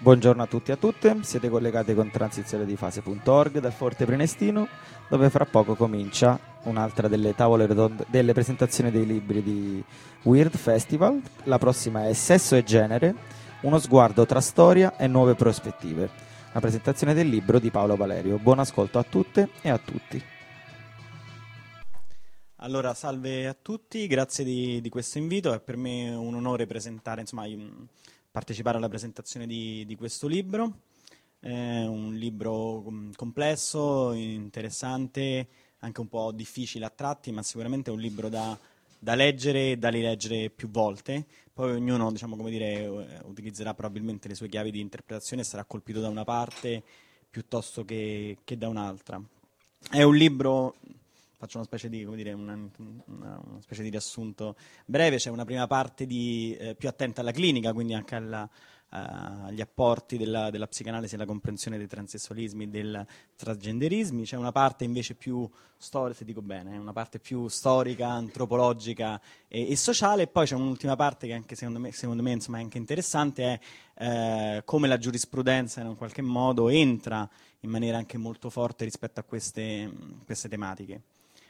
Buongiorno a tutti e a tutte, siete collegati con transizionedifase.org dal Forte Prenestino, dove fra poco comincia un'altra delle tavole rotonde, delle presentazioni dei libri di Weird Festival. La prossima è Sesso e Genere, uno sguardo tra storia e nuove prospettive. La presentazione del libro di Paolo Valerio. Buon ascolto a tutte e a tutti. Allora, salve a tutti, grazie di questo invito, è per me un onore presentare, partecipare alla presentazione di questo libro. È un libro complesso, interessante, anche un po' difficile a tratti, ma sicuramente è un libro da leggere e da rileggere più volte. Poi ognuno, utilizzerà probabilmente le sue chiavi di interpretazione e sarà colpito da una parte piuttosto che da un'altra. È un libro... Faccio una specie di, una specie di riassunto breve. C'è una prima parte più attenta alla clinica, quindi anche agli apporti della psicanalisi e alla comprensione dei transessualismi e del transgenderismi. C'è una parte invece più storica, se dico bene, una parte più storica, antropologica e sociale, e poi c'è un'ultima parte che anche secondo me insomma, è anche interessante, è come la giurisprudenza in un qualche modo entra in maniera anche molto forte rispetto a queste tematiche.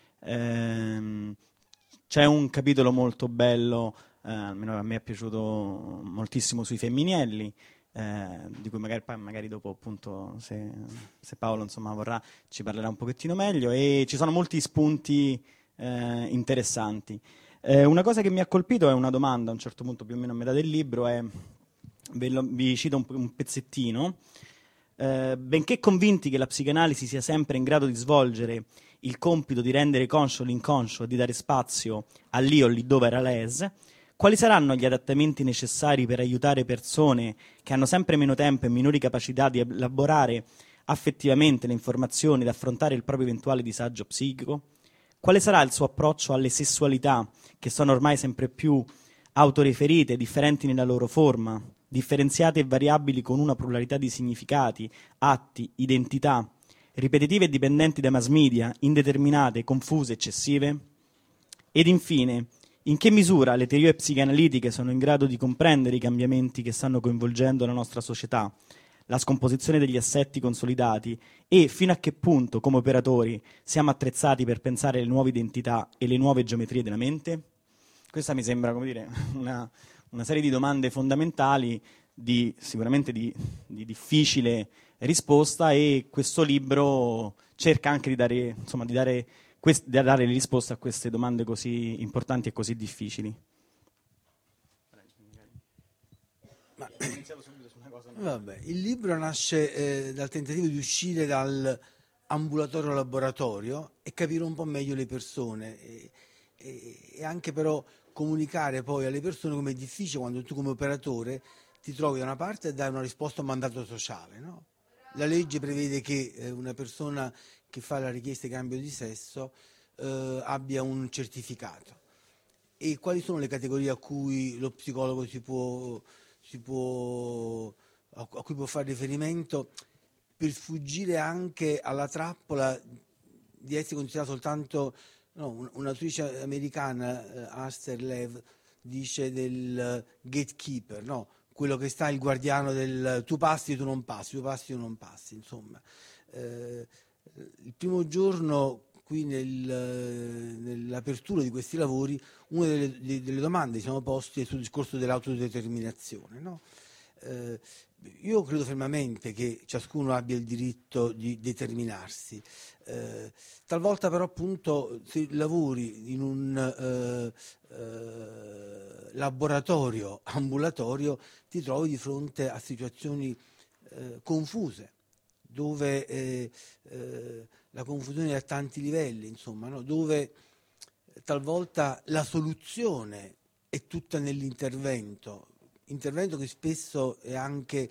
C'è un capitolo molto bello, almeno a me è piaciuto moltissimo, sui femminelli, di cui magari dopo, appunto, se Paolo insomma vorrà, ci parlerà un pochettino meglio, e ci sono molti spunti interessanti. Una cosa che mi ha colpito è una domanda, a un certo punto, più o meno a metà del libro, vi cito un pezzettino. Benché convinti che la psicanalisi sia sempre in grado di svolgere il compito di rendere conscio l'inconscio e di dare spazio all'io lì dove era l'es, quali saranno gli adattamenti necessari per aiutare persone che hanno sempre meno tempo e minori capacità di elaborare affettivamente le informazioni ed affrontare il proprio eventuale disagio psichico? Quale sarà il suo approccio alle sessualità, che sono ormai sempre più autoreferite, differenti nella loro forma, differenziate e variabili con una pluralità di significati, atti, identità, ripetitive e dipendenti da mass media, indeterminate, confuse, eccessive? Ed infine, in che misura le teorie psicanalitiche sono in grado di comprendere i cambiamenti che stanno coinvolgendo la nostra società, la scomposizione degli assetti consolidati, e fino a che punto, come operatori, siamo attrezzati per pensare le nuove identità e le nuove geometrie della mente? Questa mi sembra, una serie di domande fondamentali, sicuramente di difficile risposta, e questo libro cerca anche di dare le risposte a queste domande così importanti e così difficili. Vabbè, il libro nasce dal tentativo di uscire dal ambulatorio laboratorio e capire un po' meglio le persone e anche però comunicare poi alle persone come è difficile quando tu come operatore ti trovi da una parte a dare una risposta a un mandato sociale, no? La legge prevede che una persona che fa la richiesta di cambio di sesso abbia un certificato. E quali sono le categorie a cui lo psicologo a cui può fare riferimento per sfuggire anche alla trappola di essere considerato soltanto... No, un'autrice americana, Aster Lev, dice del gatekeeper, no? Quello che sta il guardiano del tu passi, tu non passi, tu passi, tu non passi, insomma. Il primo giorno qui nell'apertura di questi lavori, una delle domande che siamo posti è sul discorso dell'autodeterminazione, no? Io credo fermamente che ciascuno abbia il diritto di determinarsi. Talvolta però appunto se lavori in un laboratorio ambulatorio ti trovi di fronte a situazioni confuse, dove la confusione è a tanti livelli, insomma, no? Dove talvolta la soluzione è tutta nell'intervento che spesso è anche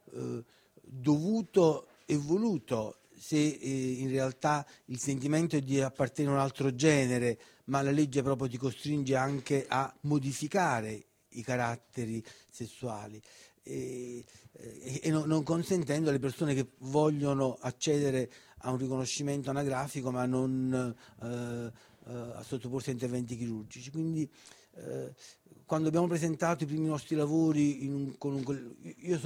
dovuto e voluto, se in realtà il sentimento è di appartenere a un altro genere, ma la legge proprio ti costringe anche a modificare i caratteri sessuali e non consentendo alle persone che vogliono accedere a un riconoscimento anagrafico ma non a sottoporsi a interventi chirurgici. Quindi quando abbiamo presentato i primi nostri lavori, io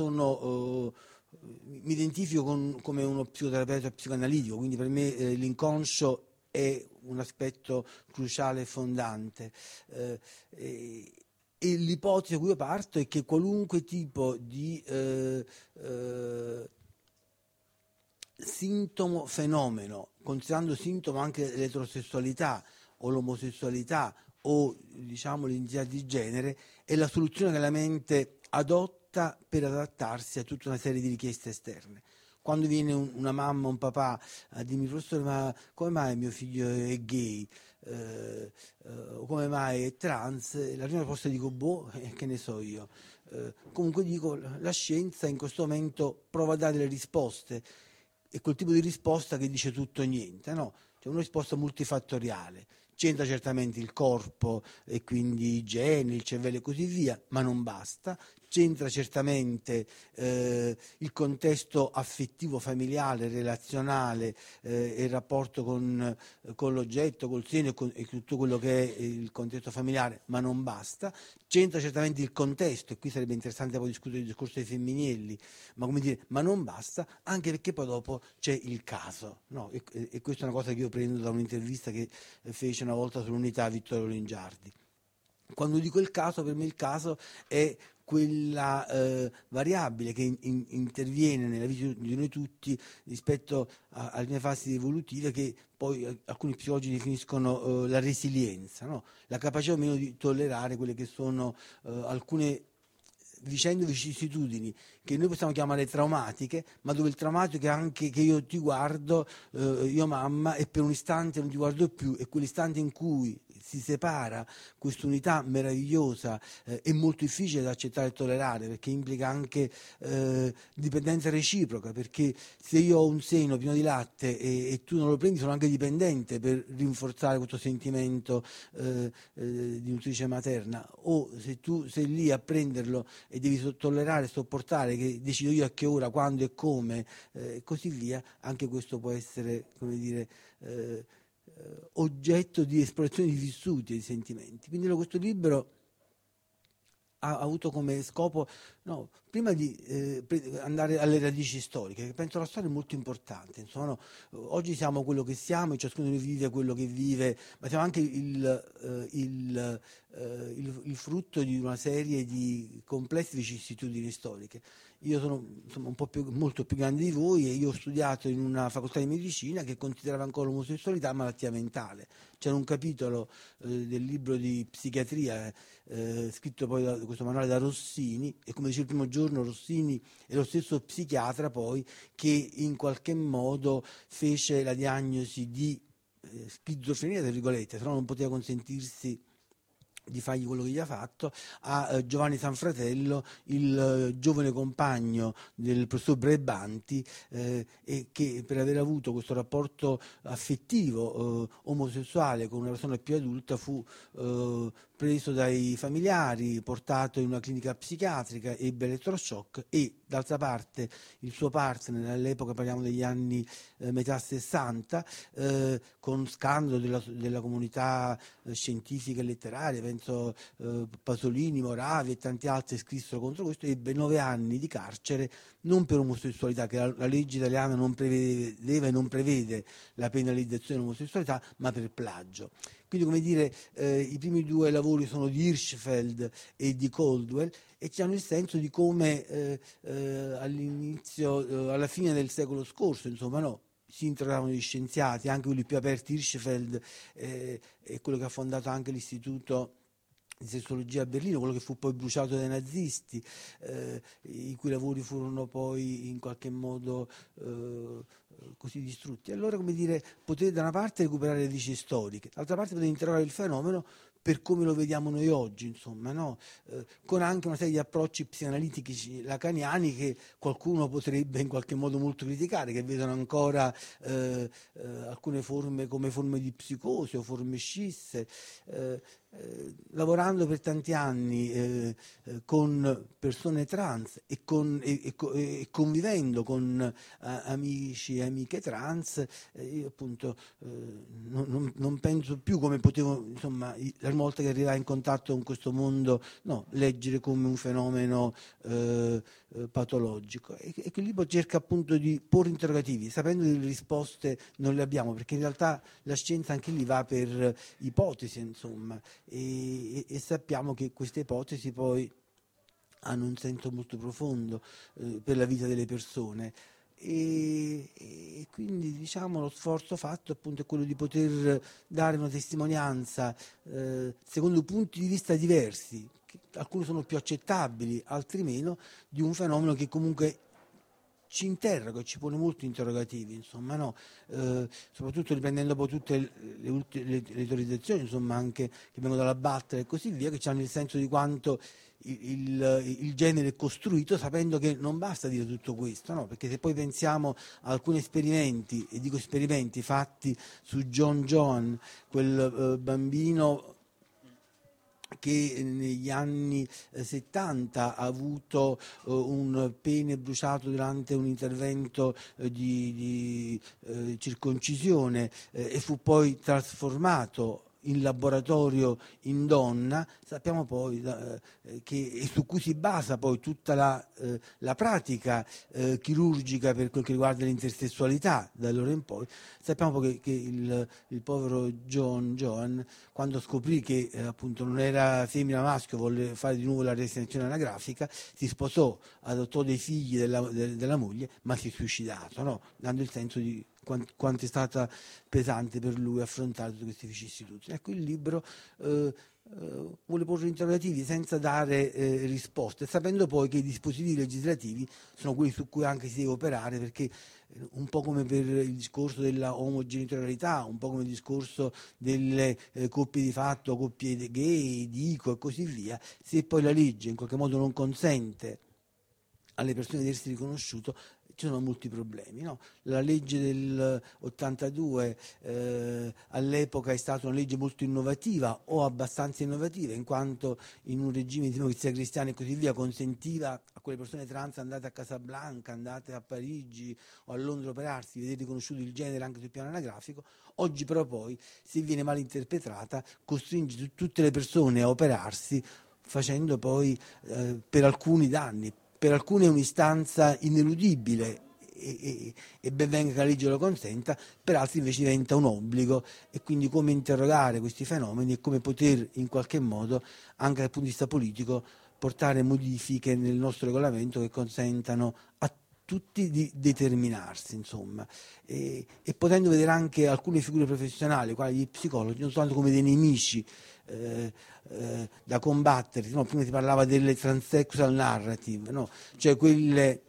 mi identifico come uno psicoterapeuta psicoanalitico, quindi per me l'inconscio è un aspetto cruciale e fondante. E l'ipotesi da cui io parto è che qualunque tipo di sintomo, fenomeno, considerando sintomo anche l'eterosessualità o l'omosessualità o diciamo l'identità di genere, è la soluzione che la mente adotta per adattarsi a tutta una serie di richieste esterne. Quando viene una mamma o un papà a dirmi: professore, ma come mai mio figlio è gay? O come mai è trans? La prima risposta dico: boh, che ne so io. Comunque dico, la scienza in questo momento prova a dare delle risposte, è quel tipo di risposta che dice tutto o niente, no? Cioè una risposta multifattoriale. C'entra certamente il corpo e quindi i geni, il cervello e così via, ma non basta. C'entra certamente il contesto affettivo, familiare, relazionale, il rapporto con l'oggetto, col seno e tutto quello che è il contesto familiare, ma non basta. C'entra certamente il contesto, e qui sarebbe interessante poi discutere il discorso dei femminilli, ma come dire, ma non basta, anche perché poi dopo c'è il caso, no? E questa è una cosa che io prendo da un'intervista che fece una volta sull'Unità Vittorio Lingiardi. Quando dico il caso, per me il caso è quella variabile che interviene nella vita di noi tutti rispetto alle mie fasi evolutive, che poi alcuni psicologi definiscono la resilienza, no? La capacità o meno di tollerare quelle che sono alcune vicende, vicissitudini che noi possiamo chiamare traumatiche, ma dove il traumatico è anche che io ti guardo, io mamma, e per un istante non ti guardo più, e quell'istante in cui si separa quest'unità meravigliosa è molto difficile da accettare e tollerare, perché implica anche dipendenza reciproca, perché se io ho un seno pieno di latte e tu non lo prendi, sono anche dipendente per rinforzare questo sentimento di nutrice materna, o se tu sei lì a prenderlo e devi tollerare e sopportare che decido io a che ora, quando e come, e così via, anche questo può essere, come dire, oggetto di esplorazione di vissuti e di sentimenti. Quindi questo libro ha avuto come scopo, no, prima di andare alle radici storiche, che penso la storia è molto importante, insomma, no? Oggi siamo quello che siamo e ciascuno di noi vive quello che vive, ma siamo anche il frutto di una serie di complesse vicissitudini storiche. Io sono insomma molto più grande di voi, e io ho studiato in una facoltà di medicina che considerava ancora l'omosessualità malattia mentale. C'era un capitolo del libro di psichiatria scritto poi da questo manuale da Rossini, e come dice il primo giorno, Rossini è lo stesso psichiatra poi che in qualche modo fece la diagnosi di schizofrenia, tra virgolette, se no non poteva consentirsi di fargli quello che gli ha fatto, a Giovanni Sanfratello, il giovane compagno del professor Brebanti, e che per aver avuto questo rapporto affettivo omosessuale con una persona più adulta fu preso dai familiari, portato in una clinica psichiatrica, ebbe elettroshock, e d'altra parte il suo partner, all'epoca parliamo degli anni metà 60, con scandalo della comunità scientifica e letteraria, penso Pasolini, Moravi e tanti altri scrissero contro questo, ebbe 9 anni di carcere, non per omosessualità, che la legge italiana non prevedeva e non prevede la penalizzazione dell'omosessualità, ma per plagio. Quindi, come dire, i primi 2 lavori sono di Hirschfeld e di Caldwell, e ci hanno il senso di come all'inizio, alla fine del secolo scorso, insomma, no, si interrogavano gli scienziati, anche quelli più aperti. Hirschfeld è quello che ha fondato anche l'istituto di sessuologia a Berlino, quello che fu poi bruciato dai nazisti, i cui lavori furono poi in qualche modo così distrutti. Allora, come dire, potete da una parte recuperare le radici storiche, dall'altra parte potete interrogare il fenomeno per come lo vediamo noi oggi, insomma, no? Con anche una serie di approcci psicanalitici lacaniani che qualcuno potrebbe in qualche modo molto criticare, che vedono ancora alcune forme come forme di psicosi o forme scisse. lavorando per tanti anni con persone trans e convivendo con amici e amiche trans, io appunto non penso più come potevo, insomma, la volta che arrivai in contatto con questo mondo, no, leggere come un fenomeno patologico. E che il libro cerca appunto di porre interrogativi, sapendo che le risposte non le abbiamo, perché in realtà la scienza anche lì va per ipotesi, insomma, e sappiamo che queste ipotesi poi hanno un senso molto profondo per la vita delle persone. E quindi, diciamo, lo sforzo fatto appunto è quello di poter dare una testimonianza secondo punti di vista diversi, alcuni sono più accettabili, altri meno, di un fenomeno che comunque ci interroga, ci pone molti interrogativi, insomma, no? Soprattutto riprendendo poi tutte le teorizzazioni, insomma, anche che vengono dalla Butler e così via, che hanno il senso di quanto il genere è costruito, sapendo che non basta dire tutto questo, no? Perché se poi pensiamo a alcuni esperimenti, e dico esperimenti fatti su John, quel bambino che negli anni 70 ha avuto un pene bruciato durante un intervento di circoncisione e fu poi trasformato in laboratorio in donna, sappiamo poi che su cui si basa poi tutta la pratica chirurgica per quel che riguarda l'intersessualità da allora in poi. Sappiamo poi che il povero John, quando scoprì che appunto non era femmina maschio, volle fare di nuovo la reassegnazione anagrafica, si sposò, adottò dei figli della moglie, ma si è suicidato, no? Dando il senso di quanto è stata pesante per lui affrontare tutte queste vicissitudini. Ecco, il libro vuole porre interrogativi senza dare risposte, sapendo poi che i dispositivi legislativi sono quelli su cui anche si deve operare, perché un po' come per il discorso della omogenitorialità, un po' come il discorso delle coppie di fatto, coppie gay, dico e così via, se poi la legge in qualche modo non consente alle persone di essersi riconosciuto, ci sono molti problemi, no? La legge del 82 all'epoca è stata una legge molto innovativa, o abbastanza innovativa, in quanto in un regime di democrazia cristiana e così via consentiva a quelle persone trans andate a Casablanca, andate a Parigi o a Londra a operarsi, di vedere riconosciuto il genere anche sul piano anagrafico. Oggi però poi, se viene mal interpretata, costringe tutte le persone a operarsi, facendo poi per alcuni danni. Per alcuni è un'istanza ineludibile e ben venga che la legge lo consenta, per altri invece diventa un obbligo, e quindi come interrogare questi fenomeni e come poter in qualche modo, anche dal punto di vista politico, portare modifiche nel nostro regolamento che consentano a tutti di determinarsi, insomma, e potendo vedere anche alcune figure professionali, quali gli psicologi, non soltanto come dei nemici da combattere, no? Prima si parlava delle transsexual narrative, no? Cioè quelle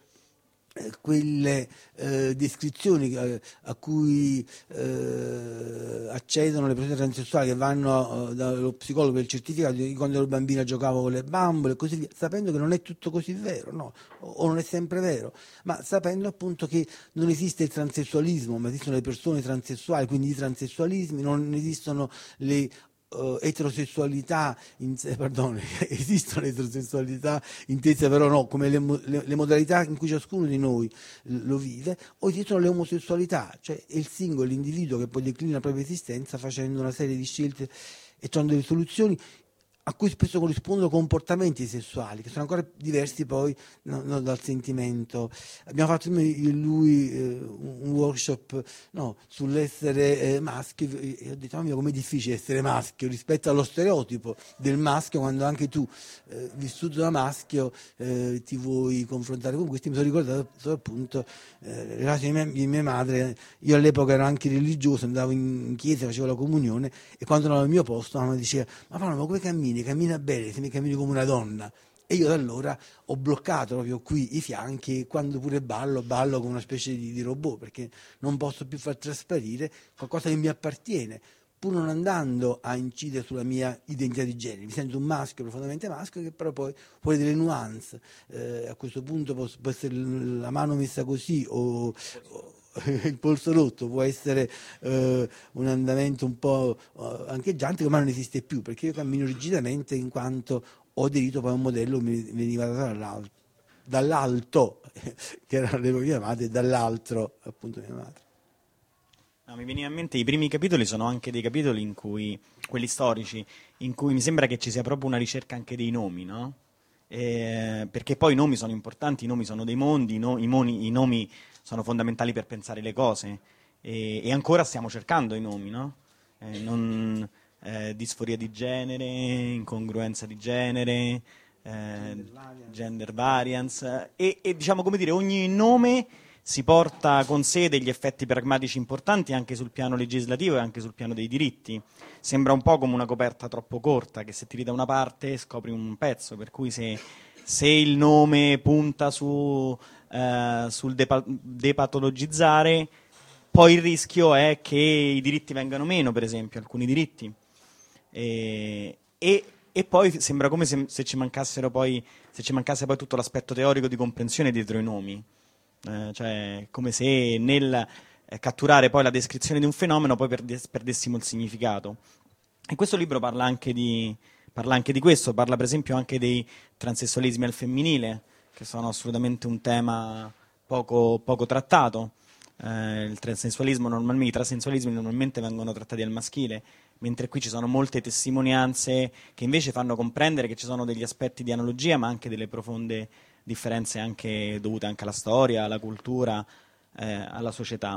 descrizioni a cui accedono le persone transessuali, che vanno dallo psicologo per il certificato di quando ero bambina giocavo con le bambole e così via, sapendo che non è tutto così vero, no? O non è sempre vero, ma sapendo appunto che non esiste il transessualismo, ma esistono le persone transessuali, quindi i transessualismi, non esistono le eterosessualità, esistono eterosessualità intese però no, come le modalità in cui ciascuno di noi lo vive, o esistono le omosessualità, cioè è il singolo, l'individuo che poi declina la propria esistenza facendo una serie di scelte e trovando delle soluzioni a cui spesso corrispondono comportamenti sessuali che sono ancora diversi poi dal sentimento. Abbiamo fatto io e lui un workshop sull'essere maschio, e ho detto mamma mia com'è difficile essere maschio rispetto allo stereotipo del maschio, quando anche tu vissuto da maschio ti vuoi confrontare con questo. Mi sono ricordato appunto le relazioni di mia madre. Io all'epoca ero anche religioso, andavo in chiesa, facevo la comunione, e quando ero al mio posto mamma diceva ma Paolo, ma come cammina bene, se mi cammini come una donna. E io da allora ho bloccato proprio qui i fianchi, e quando pure ballo come una specie di robot, perché non posso più far trasparire qualcosa che mi appartiene, pur non andando a incidere sulla mia identità di genere. Mi sento un maschio, profondamente maschio, che però poi può avere delle nuance. A questo punto può essere la mano messa così il polso rotto, può essere un andamento un po' ancheggiante, ma non esiste più, perché io cammino rigidamente in quanto ho aderito poi a un modello che mi veniva dato dall'alto, che erano le mie madri, e dall'altro appunto mia madre. No, mi veniva in mente i primi capitoli sono anche dei capitoli in cui, quelli storici, in cui mi sembra che ci sia proprio una ricerca anche dei nomi, no? Perché poi i nomi sono importanti, i nomi sono dei mondi, i nomi sono fondamentali per pensare le cose e ancora stiamo cercando i nomi, no? Disforia di genere, incongruenza di genere, gender variance e diciamo, come dire, ogni nome si porta con sé degli effetti pragmatici importanti anche sul piano legislativo e anche sul piano dei diritti. Sembra un po' come una coperta troppo corta, che se tiri da una parte scopri un pezzo, per cui se il nome punta sul depatologizzare, poi il rischio è che i diritti vengano meno, per esempio, alcuni diritti. E poi sembra come se ci mancasse poi tutto l'aspetto teorico di comprensione dietro i nomi. Cioè come se nel catturare poi la descrizione di un fenomeno poi perdessimo il significato. E questo libro parla anche di questo, parla per esempio anche dei transessualismi al femminile, che sono assolutamente un tema poco trattato. I transessualismi normalmente vengono trattati al maschile, mentre qui ci sono molte testimonianze che invece fanno comprendere che ci sono degli aspetti di analogia, ma anche delle profonde differenze anche dovute anche alla storia, alla cultura, alla società.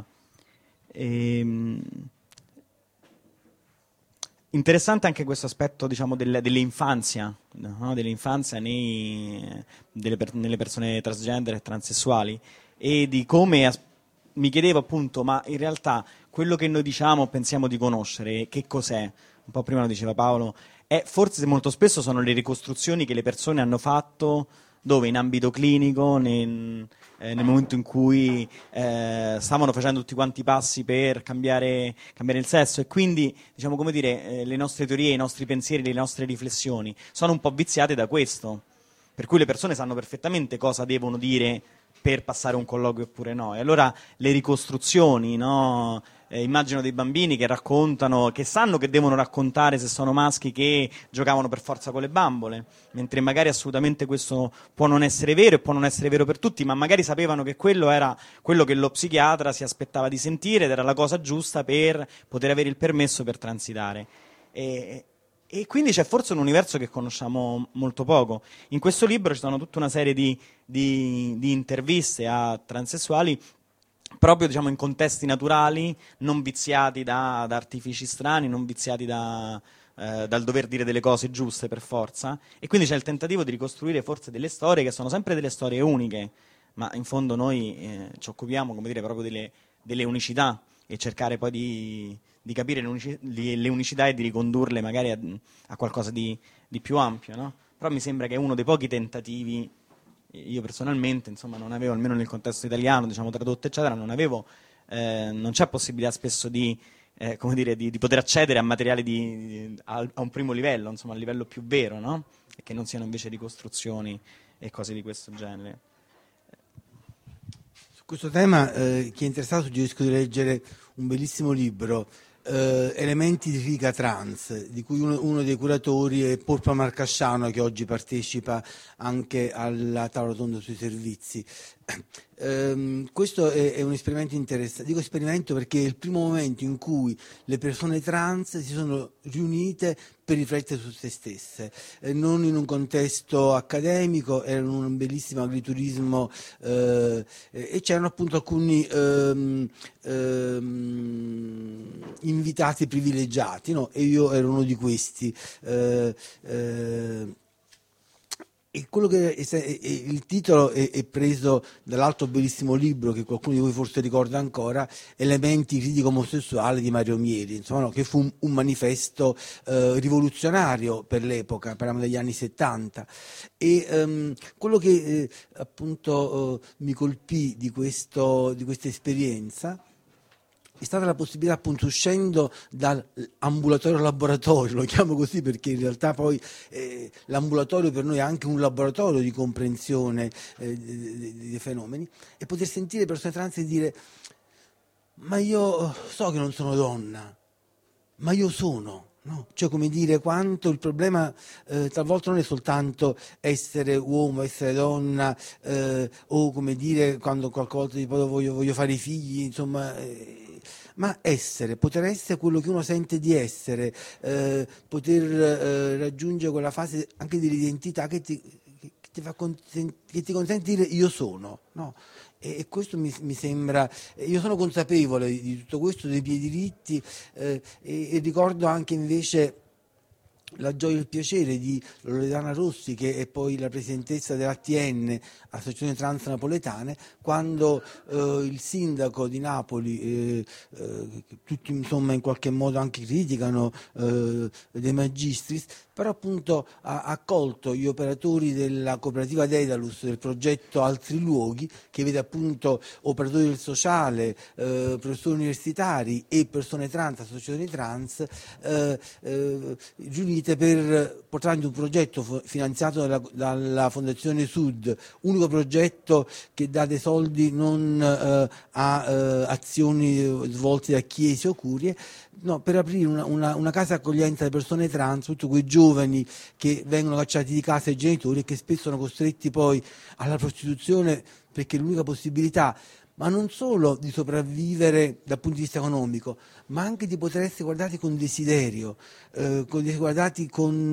Interessante anche questo aspetto, diciamo, dell'infanzia, no? Dell'infanzia nelle persone transgender e transessuali, e di come mi chiedevo appunto, ma in realtà quello che noi diciamo, pensiamo di conoscere, che cos'è? Un po' prima lo diceva Paolo, forse molto spesso sono le ricostruzioni che le persone hanno fatto dove in ambito clinico, nel momento in cui stavano facendo tutti quanti i passi per cambiare il sesso, e quindi, diciamo, come dire, le nostre teorie, i nostri pensieri, le nostre riflessioni sono un po' viziate da questo, per cui le persone sanno perfettamente cosa devono dire per passare un colloquio oppure no, e allora le ricostruzioni, no? Immagino dei bambini che raccontano, che sanno che devono raccontare, se sono maschi, che giocavano per forza con le bambole, mentre magari assolutamente questo può non essere vero, e può non essere vero per tutti, ma magari sapevano che quello era quello che lo psichiatra si aspettava di sentire ed era la cosa giusta per poter avere il permesso per transitare. E quindi c'è forse un universo che conosciamo molto poco. In questo libro ci sono tutta una serie di interviste a transessuali, proprio, diciamo, in contesti naturali, non viziati da artifici strani, non viziati dal dover dire delle cose giuste per forza, e quindi c'è il tentativo di ricostruire forse delle storie che sono sempre delle storie uniche, ma in fondo noi ci occupiamo, come dire, proprio delle unicità, e cercare poi di capire le unicità e di ricondurle magari a qualcosa di più ampio, no? Però mi sembra che è uno dei pochi tentativi. Io personalmente, insomma, non avevo, almeno nel contesto italiano, diciamo, tradotto eccetera, non c'è possibilità spesso come dire, di poter accedere a materiali a un primo livello, insomma, a livello più vero, no? E che non siano invece ricostruzioni e cose di questo genere. Su questo tema, chi è interessato, suggerisco di leggere un bellissimo libro, Elementi di Figa Trans, di cui uno dei curatori è Polpa Marcasciano, che oggi partecipa anche alla tavola rotonda sui servizi. Questo è un esperimento interessante. Dico esperimento perché è il primo momento in cui le persone trans si sono riunite per riflettere su se stesse, non in un contesto accademico, era un bellissimo agriturismo, e c'erano appunto alcuni invitati privilegiati, no? E io ero uno di questi. E quello il titolo è preso dall'altro bellissimo libro che qualcuno di voi forse ricorda ancora, Elementi critico omosessuale di Mario Mieri, insomma, no, che fu un manifesto rivoluzionario per l'epoca, parliamo degli anni 70. E quello che appunto mi colpì di questa esperienza è stata la possibilità, appunto, uscendo dall'ambulatorio laboratorio, lo chiamo così perché in realtà poi l'ambulatorio per noi è anche un laboratorio di comprensione dei fenomeni, e poter sentire persone trans e dire: ma io so che non sono donna, ma io sono. No? Cioè, come dire, quanto il problema talvolta non è soltanto essere uomo, essere donna, o come dire, quando qualcosa di poi voglio fare i figli, insomma, ma poter essere quello che uno sente di essere, poter raggiungere quella fase anche dell'identità che che ti consente di dire io sono, no? E questo mi sembra, io sono consapevole di tutto questo, dei miei diritti, e ricordo anche invece la gioia e il piacere di Loredana Rossi, che è poi la presidentessa dell'ATN, Associazione Trans Napoletane, quando il sindaco di Napoli, tutti insomma in qualche modo anche criticano De Magistris, però appunto ha accolto gli operatori della cooperativa Dedalus, del progetto Altri Luoghi, che vede appunto operatori del sociale, professori universitari e persone trans, associazioni trans, riunite per portare avanti un progetto finanziato dalla Fondazione Sud, unico progetto che dà dei soldi non a azioni svolte da chiese o curie, no, per aprire una casa accoglienza alle persone trans, tutti quei giovani che vengono cacciati di casa ai genitori e che spesso sono costretti poi alla prostituzione perché è l'unica possibilità, ma non solo di sopravvivere dal punto di vista economico, ma anche di poter essere guardati con desiderio, guardati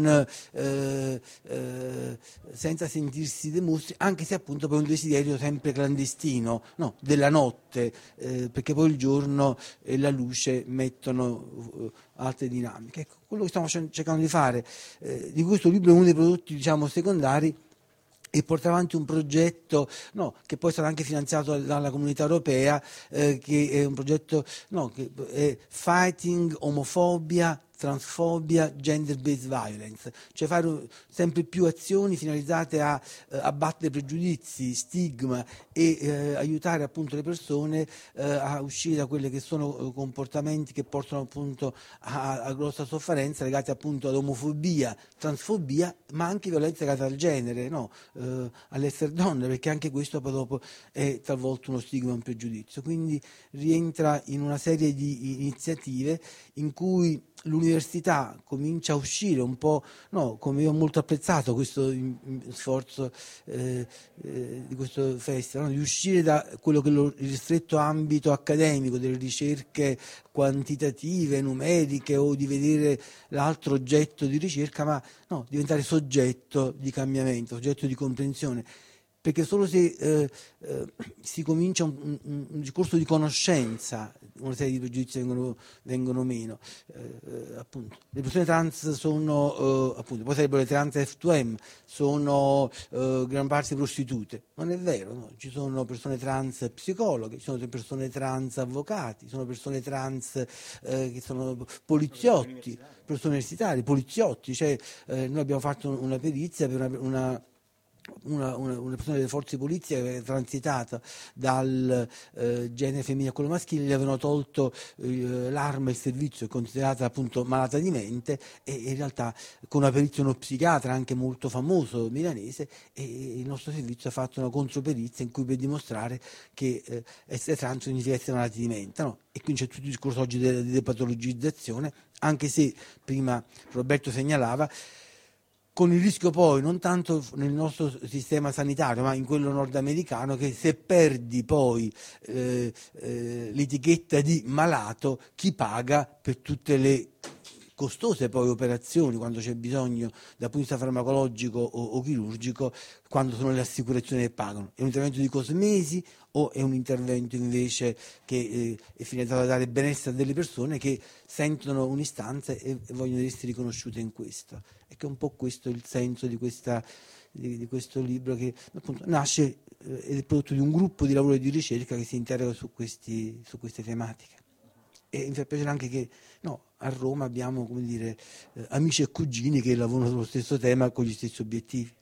senza sentirsi dei mostri, anche se appunto poi un desiderio sempre clandestino, no, della notte, perché poi il giorno e la luce mettono altre dinamiche. Ecco, quello che stiamo cercando di fare, di questo libro è uno dei prodotti, diciamo, secondari, e portare avanti un progetto, no, che poi sarà anche finanziato dalla Comunità Europea, che è un progetto, no, che è Fighting Omofobia, Transfobia, Gender-Based Violence, cioè fare sempre più azioni finalizzate a abbattere pregiudizi, stigma e aiutare appunto le persone a uscire da quelli che sono comportamenti che portano appunto a grossa sofferenza legati appunto ad omofobia, transfobia, ma anche violenza legata al genere, no? All'essere donne, perché anche questo poi dopo è talvolta uno stigma e un pregiudizio. Quindi rientra in una serie di iniziative in cui l'università comincia a uscire un po', no, come io ho molto apprezzato questo sforzo di questo festival, no, di uscire da quello che è il ristretto ambito accademico delle ricerche quantitative, numeriche, o di vedere l'altro oggetto di ricerca, ma no, diventare soggetto di cambiamento, soggetto di comprensione. Perché solo se si comincia un discorso di conoscenza, una serie di pregiudizi vengono meno. Appunto, le persone trans sono, appunto, poi sarebbero le trans F2M, sono gran parte prostitute. Non è vero, no? Ci sono persone trans psicologhe, ci sono persone trans avvocati, ci sono persone trans che sono poliziotti, persone universitarie, poliziotti. Cioè, noi abbiamo fatto una perizia per una persona delle forze di polizia che è transitata dal genere femminile a quello maschile, gli avevano tolto l'arma e il servizio, è considerata appunto malata di mente, e in realtà con una perizia uno psichiatra anche molto famoso milanese, e il nostro servizio ha fatto una controperizia in cui per dimostrare che essere trans significa essere malati di mente, no? E quindi c'è tutto il discorso oggi di depatologizzazione, anche se prima Roberto segnalava, con il rischio poi non tanto nel nostro sistema sanitario ma in quello nordamericano, che se perdi poi l'etichetta di malato, chi paga per tutte le costose poi operazioni, quando c'è bisogno dal punto di vista farmacologico o chirurgico, quando sono le assicurazioni che pagano? È un intervento di cosmesi o è un intervento invece che è finalizzato a dare benessere a delle persone che sentono un'istanza e vogliono essere riconosciute in questo? E che è un po' questo il senso di questo libro, che appunto nasce ed è prodotto di un gruppo di lavoro e di ricerca che si interroga su queste tematiche. E mi fa piacere anche che a Roma abbiamo, come dire, amici e cugini che lavorano sullo stesso tema con gli stessi obiettivi.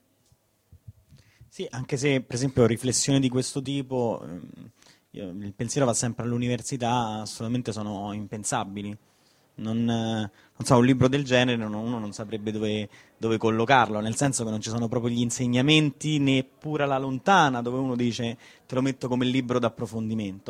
Sì, anche se per esempio riflessioni di questo tipo, il pensiero va sempre all'università, assolutamente sono impensabili. Non so, un libro del genere uno non saprebbe dove collocarlo, nel senso che non ci sono proprio gli insegnamenti, neppure alla lontana, dove uno dice te lo metto come libro d'approfondimento.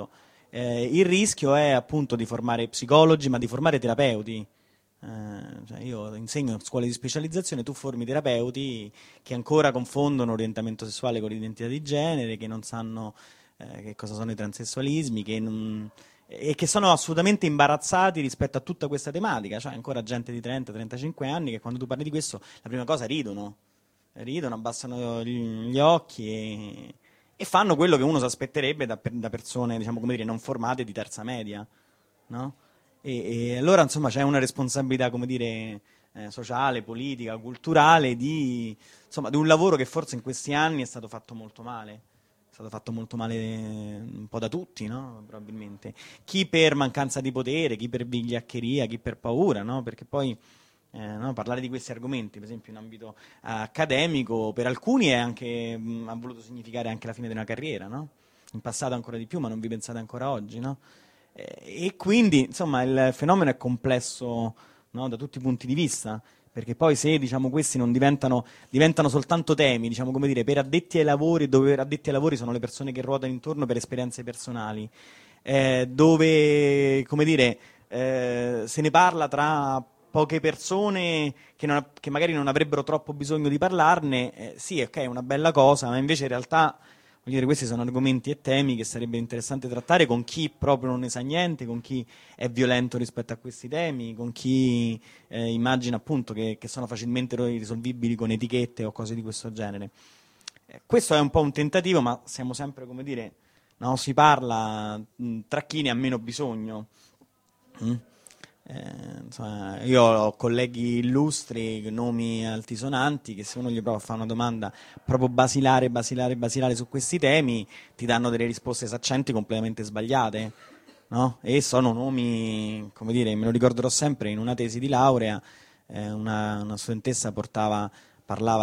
Il rischio è appunto di formare psicologi, ma di formare terapeuti. Cioè io insegno in scuole di specializzazione, tu formi terapeuti che ancora confondono orientamento sessuale con l'identità di genere, che non sanno che cosa sono i transessualismi, e che sono assolutamente imbarazzati rispetto a tutta questa tematica. Cioè ancora gente di 30-35 anni che quando tu parli di questo la prima cosa ridono, abbassano gli occhi e fanno quello che uno si aspetterebbe da persone, diciamo, come dire, non formate di terza media, no? E allora insomma c'è una responsabilità, come dire, sociale, politica, culturale di un lavoro che forse in questi anni è stato fatto molto male. È stato fatto molto male un po' da tutti, no? Probabilmente. Chi per mancanza di potere, chi per vigliaccheria, chi per paura, no? Perché poi no, parlare di questi argomenti, per esempio in ambito accademico, per alcuni è anche, ha voluto significare anche la fine di una carriera, no? In passato ancora di più, ma non vi pensate ancora oggi, no? E quindi, insomma, il fenomeno è complesso, no, da tutti i punti di vista, perché poi se, diciamo, questi non diventano soltanto temi, diciamo, come dire, per addetti ai lavori, dove per addetti ai lavori sono le persone che ruotano intorno per esperienze personali, dove, come dire, se ne parla tra poche persone che magari non avrebbero troppo bisogno di parlarne, sì, ok, è una bella cosa, ma invece in realtà, voglio dire, questi sono argomenti e temi che sarebbe interessante trattare con chi proprio non ne sa niente, con chi è violento rispetto a questi temi, con chi immagina appunto che sono facilmente risolvibili con etichette o cose di questo genere. Questo è un po' un tentativo, ma siamo sempre, come dire, no, si parla tra chi ne ha meno bisogno. Insomma, io ho colleghi illustri, nomi altisonanti, che se uno gli prova a fare una domanda proprio basilare su questi temi, ti danno delle risposte saccenti completamente sbagliate, no? E sono nomi, come dire, me lo ricorderò sempre, in una tesi di laurea una studentessa parlava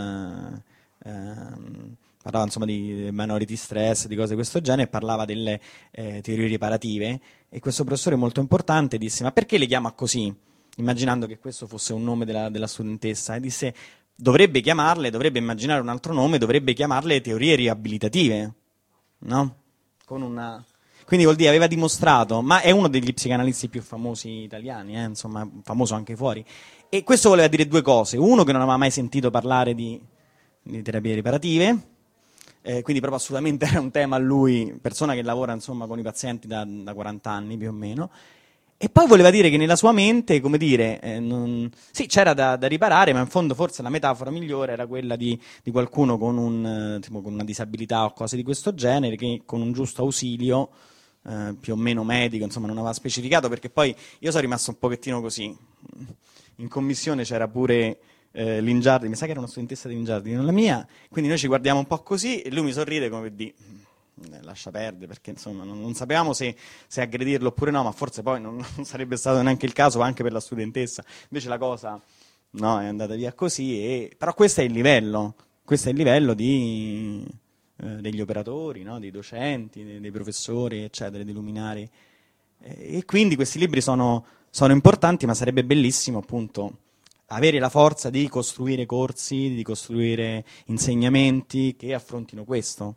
insomma di minority stress, di cose di questo genere, e parlava delle teorie riparative, e questo professore molto importante disse: ma perché le chiama così? Immaginando che questo fosse un nome della studentessa, e disse: dovrebbe immaginare un altro nome, dovrebbe chiamarle teorie riabilitative, no? Quindi vuol dire, aveva dimostrato, ma è uno degli psicanalisti più famosi italiani, insomma, famoso anche fuori, e questo voleva dire due cose: uno, che non aveva mai sentito parlare di terapie riparative, quindi proprio assolutamente era un tema a lui, persona che lavora insomma con i pazienti da 40 anni più o meno, e poi voleva dire che nella sua mente, come dire, sì, c'era da riparare, ma in fondo forse la metafora migliore era quella di qualcuno con una disabilità o cose di questo genere, che con un giusto ausilio, più o meno medico, insomma non aveva specificato, perché poi io sono rimasto un pochettino così. In commissione c'era pure Lingiardi, mi sa che era una studentessa di Lingiardi, non la mia, quindi noi ci guardiamo un po' così e lui mi sorride come per dire lascia perdere, perché insomma non sapevamo se aggredirlo oppure no, ma forse poi non sarebbe stato neanche il caso anche per la studentessa. Invece la cosa, no, è andata via così, però questo è il livello degli operatori, no? Dei docenti, dei professori, eccetera, dei luminari, e quindi questi libri sono importanti, ma sarebbe bellissimo appunto avere la forza di costruire corsi, di costruire insegnamenti che affrontino questo.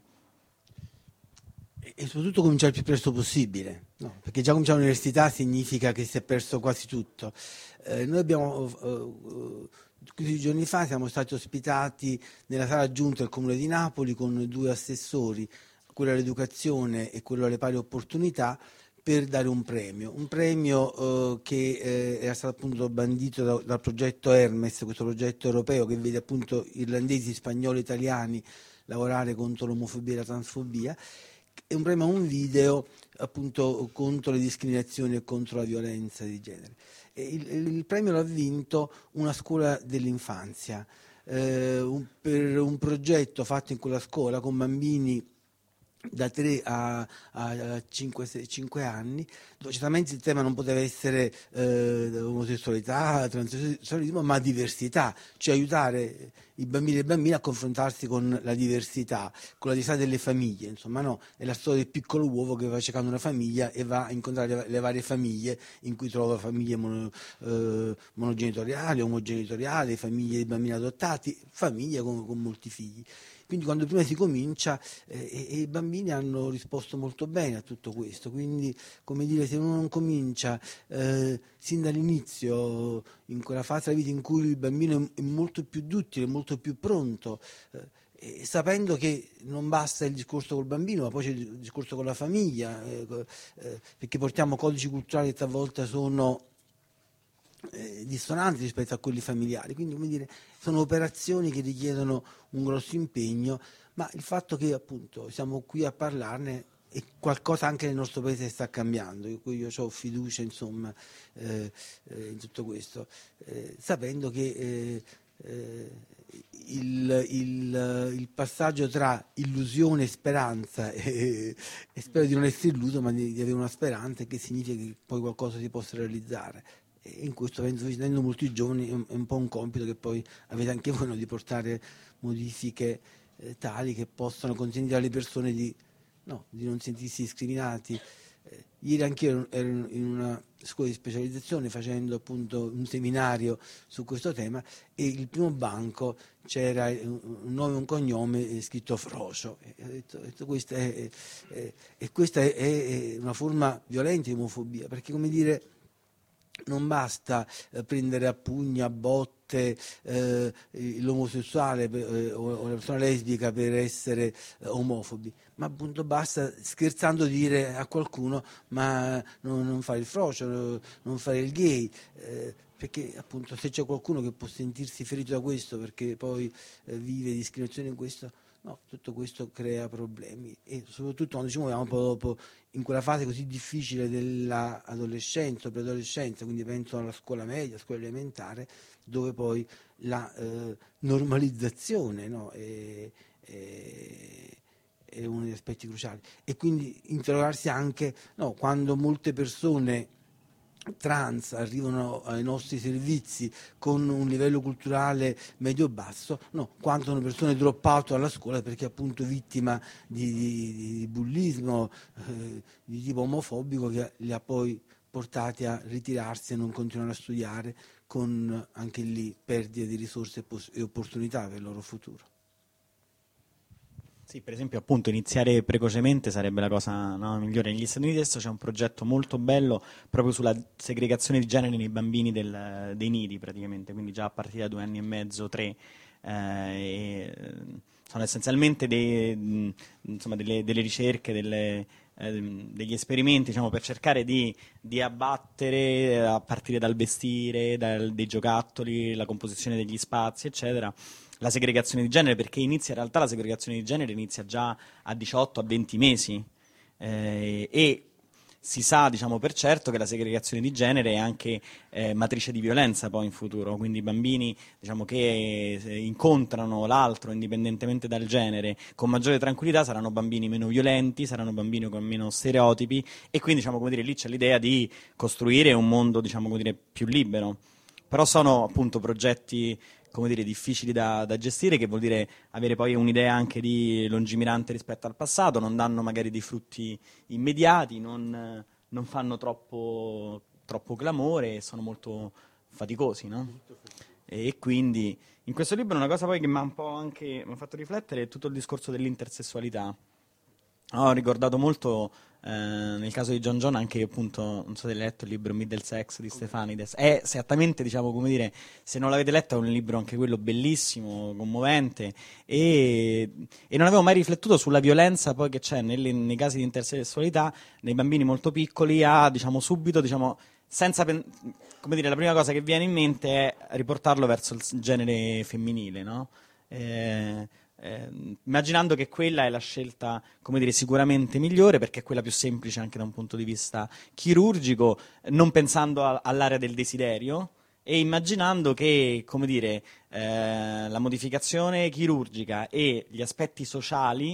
E soprattutto cominciare il più presto possibile, no? Perché già cominciare all'università significa che si è perso quasi tutto. Noi abbiamo 15 giorni fa siamo stati ospitati nella sala aggiunta del Comune di Napoli con 2 assessori, quello all'educazione e quello alle pari opportunità, per dare un premio che era stato appunto bandito dal progetto Hermes, questo progetto europeo che vede appunto irlandesi, spagnoli, italiani lavorare contro l'omofobia e la transfobia. È un premio a un video appunto contro le discriminazioni e contro la violenza di genere. E il premio l'ha vinto una scuola dell'infanzia, per un progetto fatto in quella scuola con bambini da 3 a 5 anni, dove certamente il tema non poteva essere omosessualità, transessualismo, ma diversità, cioè aiutare i bambini e le bambine a confrontarsi con la diversità delle famiglie, insomma, no? È la storia del piccolo uovo che va cercando una famiglia e va a incontrare le varie famiglie, in cui trova famiglie monogenitoriali, omogenitoriali, famiglie di bambini adottati, famiglie con molti figli. quindi quando prima si comincia, e i bambini hanno risposto molto bene a tutto questo, quindi come dire, se uno non comincia sin dall'inizio, in quella fase della vita in cui il bambino è molto più duttile, molto più pronto, sapendo che non basta il discorso col bambino, ma poi c'è il discorso con la famiglia, perché portiamo codici culturali che talvolta sono dissonanti rispetto a quelli familiari, quindi come dire, sono operazioni che richiedono un grosso impegno, ma il fatto che appunto siamo qui a parlarne e qualcosa anche nel nostro paese sta cambiando, io ho fiducia insomma in tutto questo, sapendo che il passaggio tra illusione e speranza, e spero di non essere illuso, ma di avere una speranza, che significa che poi qualcosa si possa realizzare. E in questo, penso, vedendo molti giovani, è un po' un compito che poi avete anche voi, no? Di portare modifiche tali che possano consentire alle persone di non sentirsi discriminati. Ieri anch'io ero in una scuola di specializzazione facendo appunto un seminario su questo tema, e il primo banco c'era un nome e un cognome scritto Frocio, e ho detto questa è una forma violenta di omofobia, perché come dire, non basta prendere a pugni, a botte l'omosessuale o la persona lesbica per essere omofobi, ma appunto basta, scherzando, dire a qualcuno ma non fare il frocio, non fare il gay, perché appunto se c'è qualcuno che può sentirsi ferito da questo perché poi vive discriminazione in questo, no, tutto questo crea problemi, e soprattutto quando ci muoviamo poi dopo in quella fase così difficile dell'adolescenza o preadolescenza, quindi penso alla scuola media, scuola elementare, dove poi la normalizzazione, no, è uno degli aspetti cruciali, e quindi interrogarsi anche, no, quando molte persone trans arrivano ai nostri servizi con un livello culturale medio-basso, no, quanto sono persone drop out alla scuola perché appunto vittima di bullismo di tipo omofobico, che li ha poi portati a ritirarsi e non continuare a studiare, con anche lì perdite di risorse e opportunità per il loro futuro. Sì, per esempio, appunto, iniziare precocemente sarebbe la cosa, no, migliore. Negli Stati Uniti adesso c'è un progetto molto bello proprio sulla segregazione di genere nei bambini dei nidi, praticamente, quindi già a partire da 2 anni e mezzo, 3. Sono essenzialmente insomma, delle ricerche, degli esperimenti, diciamo, per cercare di abbattere, a partire dal vestire, dei giocattoli, la composizione degli spazi, eccetera, la segregazione di genere, perché in realtà la segregazione di genere inizia già a 18, a 20 mesi, e si sa, diciamo, per certo che la segregazione di genere è anche matrice di violenza poi in futuro, quindi i bambini, diciamo, che incontrano l'altro indipendentemente dal genere con maggiore tranquillità saranno bambini meno violenti, saranno bambini con meno stereotipi, e quindi, diciamo, come dire, lì c'è l'idea di costruire un mondo, diciamo, come dire, più libero. Però sono appunto progetti, come dire, difficili da gestire, che vuol dire avere poi un'idea anche di lungimirante rispetto al passato, non danno magari dei frutti immediati, non fanno troppo clamore, sono molto faticosi, no? E quindi in questo libro una cosa poi che mi ha un po' anche mi ha fatto riflettere è tutto il discorso dell'intersessualità. Ho ricordato molto nel caso di John anche, appunto, non so se hai letto il libro Middlesex di Stefanides. È esattamente, diciamo, come dire, se non l'avete letto è un libro anche quello bellissimo, commovente, e non avevo mai riflettuto sulla violenza poi che c'è nei casi di intersessualità nei bambini molto piccoli, diciamo, subito, diciamo, senza come dire, la prima cosa che viene in mente è riportarlo verso il genere femminile, no? Immaginando che quella è la scelta, come dire, sicuramente migliore, perché è quella più semplice anche da un punto di vista chirurgico, non pensando all'area del desiderio, e immaginando che, come dire, la modificazione chirurgica e gli aspetti sociali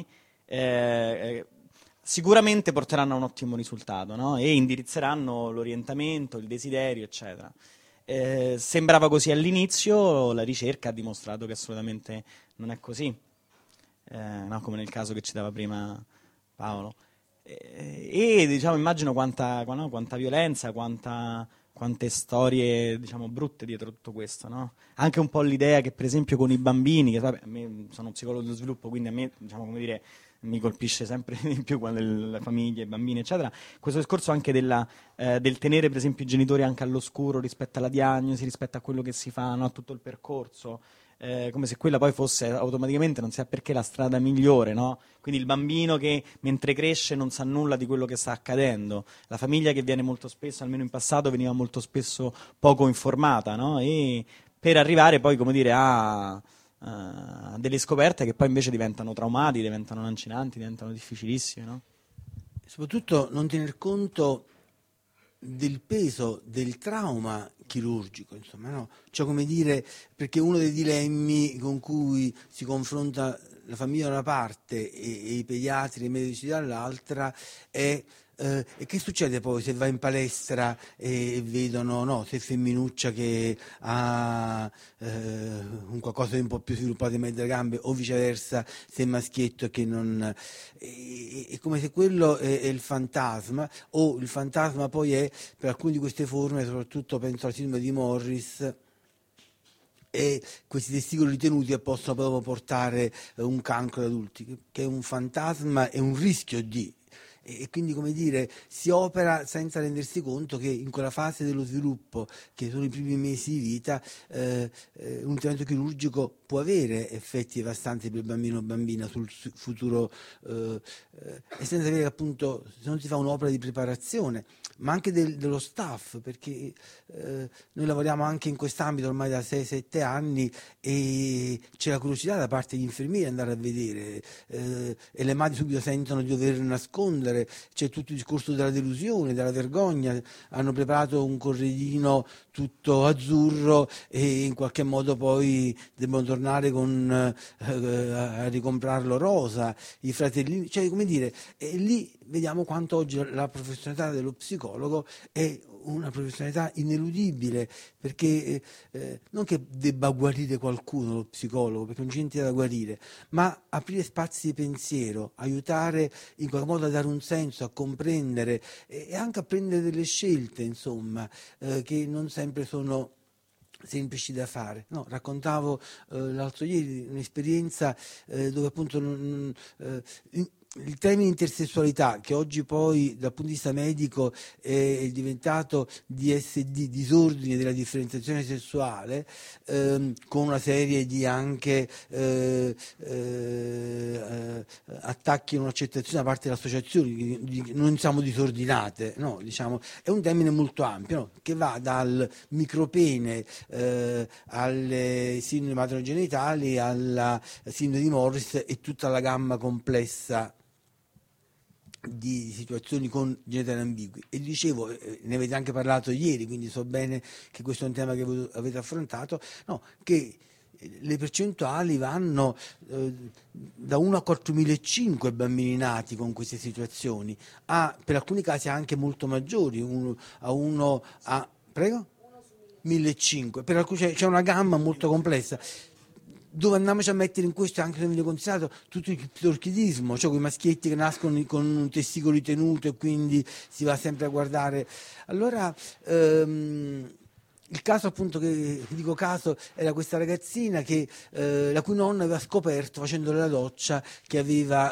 sicuramente porteranno a un ottimo risultato, no? E indirizzeranno l'orientamento, il desiderio, eccetera. Sembrava così all'inizio, la ricerca ha dimostrato che assolutamente non è così. No, come nel caso che citava prima Paolo, e diciamo, immagino quanta violenza, quanta quante storie, diciamo, brutte dietro tutto questo, no? Anche un po' l'idea che, per esempio, con i bambini, che vabbè, a me sono psicologo dello sviluppo, quindi a me, diciamo, come dire, mi colpisce sempre di più quando le famiglie, i bambini, eccetera. Questo discorso anche del tenere, per esempio, i genitori anche all'oscuro rispetto alla diagnosi, rispetto a quello che si fa, no? A tutto il percorso. Come se quella poi fosse automaticamente, non sa perché, la strada migliore, no? Quindi il bambino che mentre cresce non sa nulla di quello che sta accadendo, la famiglia che viene molto spesso, almeno in passato, veniva molto spesso poco informata, no? E per arrivare poi, come dire, a delle scoperte che poi invece diventano traumatiche, diventano lancinanti, diventano difficilissime, no? Soprattutto non tener conto del peso del trauma chirurgico, insomma, no? Cioè, come dire, perché uno dei dilemmi con cui si confronta la famiglia da una parte e i pediatri e i medici dall'altra è e che succede poi se vai in palestra e vedono, no, se femminuccia che ha un qualcosa di un po' più sviluppato in mezzo alle gambe, o viceversa se è maschietto che non... È come se quello è il fantasma, o il fantasma poi è, per alcune di queste forme, soprattutto penso alla sindrome di Morris, e questi testicoli ritenuti possono proprio portare un cancro ad adulti, che è un fantasma, è un rischio di... E quindi, come dire, si opera senza rendersi conto che in quella fase dello sviluppo, che sono i primi mesi di vita, un intervento chirurgico può avere effetti devastanti per il bambino o bambina sul futuro, e senza avere, appunto, se non si fa un'opera di preparazione, ma anche dello staff, perché noi lavoriamo anche in quest'ambito ormai da 6-7 anni e c'è la curiosità da parte degli infermieri di andare a vedere, e le madri subito sentono di dover nascondere, c'è tutto il discorso della delusione, della vergogna, hanno preparato un corredino tutto azzurro e in qualche modo poi devono tornare a ricomprarlo rosa, i fratellini, cioè, come dire, e lì vediamo quanto oggi la professionalità dello psicologo è una professionalità ineludibile, perché non che debba guarire qualcuno lo psicologo, perché non c'è niente da guarire, ma aprire spazi di pensiero, aiutare in qualche modo a dare un senso, a comprendere e anche a prendere delle scelte, insomma, che non sempre sono semplici da fare. No, raccontavo l'altro ieri un'esperienza dove appunto il termine intersessualità, che oggi poi dal punto di vista medico è diventato DSD, disordine della differenziazione sessuale, con una serie di anche attacchi e un'accettazione da parte delle associazioni, non siamo disordinate, no, diciamo, è un termine molto ampio, no, che va dal micropene alle sindrome maternogenitali, alla sindrome di Morris e tutta la gamma complessa di situazioni con genitali ambigui. E dicevo, ne avete anche parlato ieri, quindi so bene che questo è un tema che avete affrontato, no, che le percentuali vanno da 1 a 4.500 bambini nati con queste situazioni, per alcuni casi anche molto maggiori, prego? 1.500, per alcuni c'è una gamma molto complessa, dove andiamoci a mettere in questo, anche se viene considerato tutto il clitorchidismo, cioè quei maschietti che nascono con un testicolo ritenuto e quindi si va sempre a guardare. Allora il caso, appunto, che dico caso, era questa ragazzina che la cui nonna aveva scoperto facendo la doccia che aveva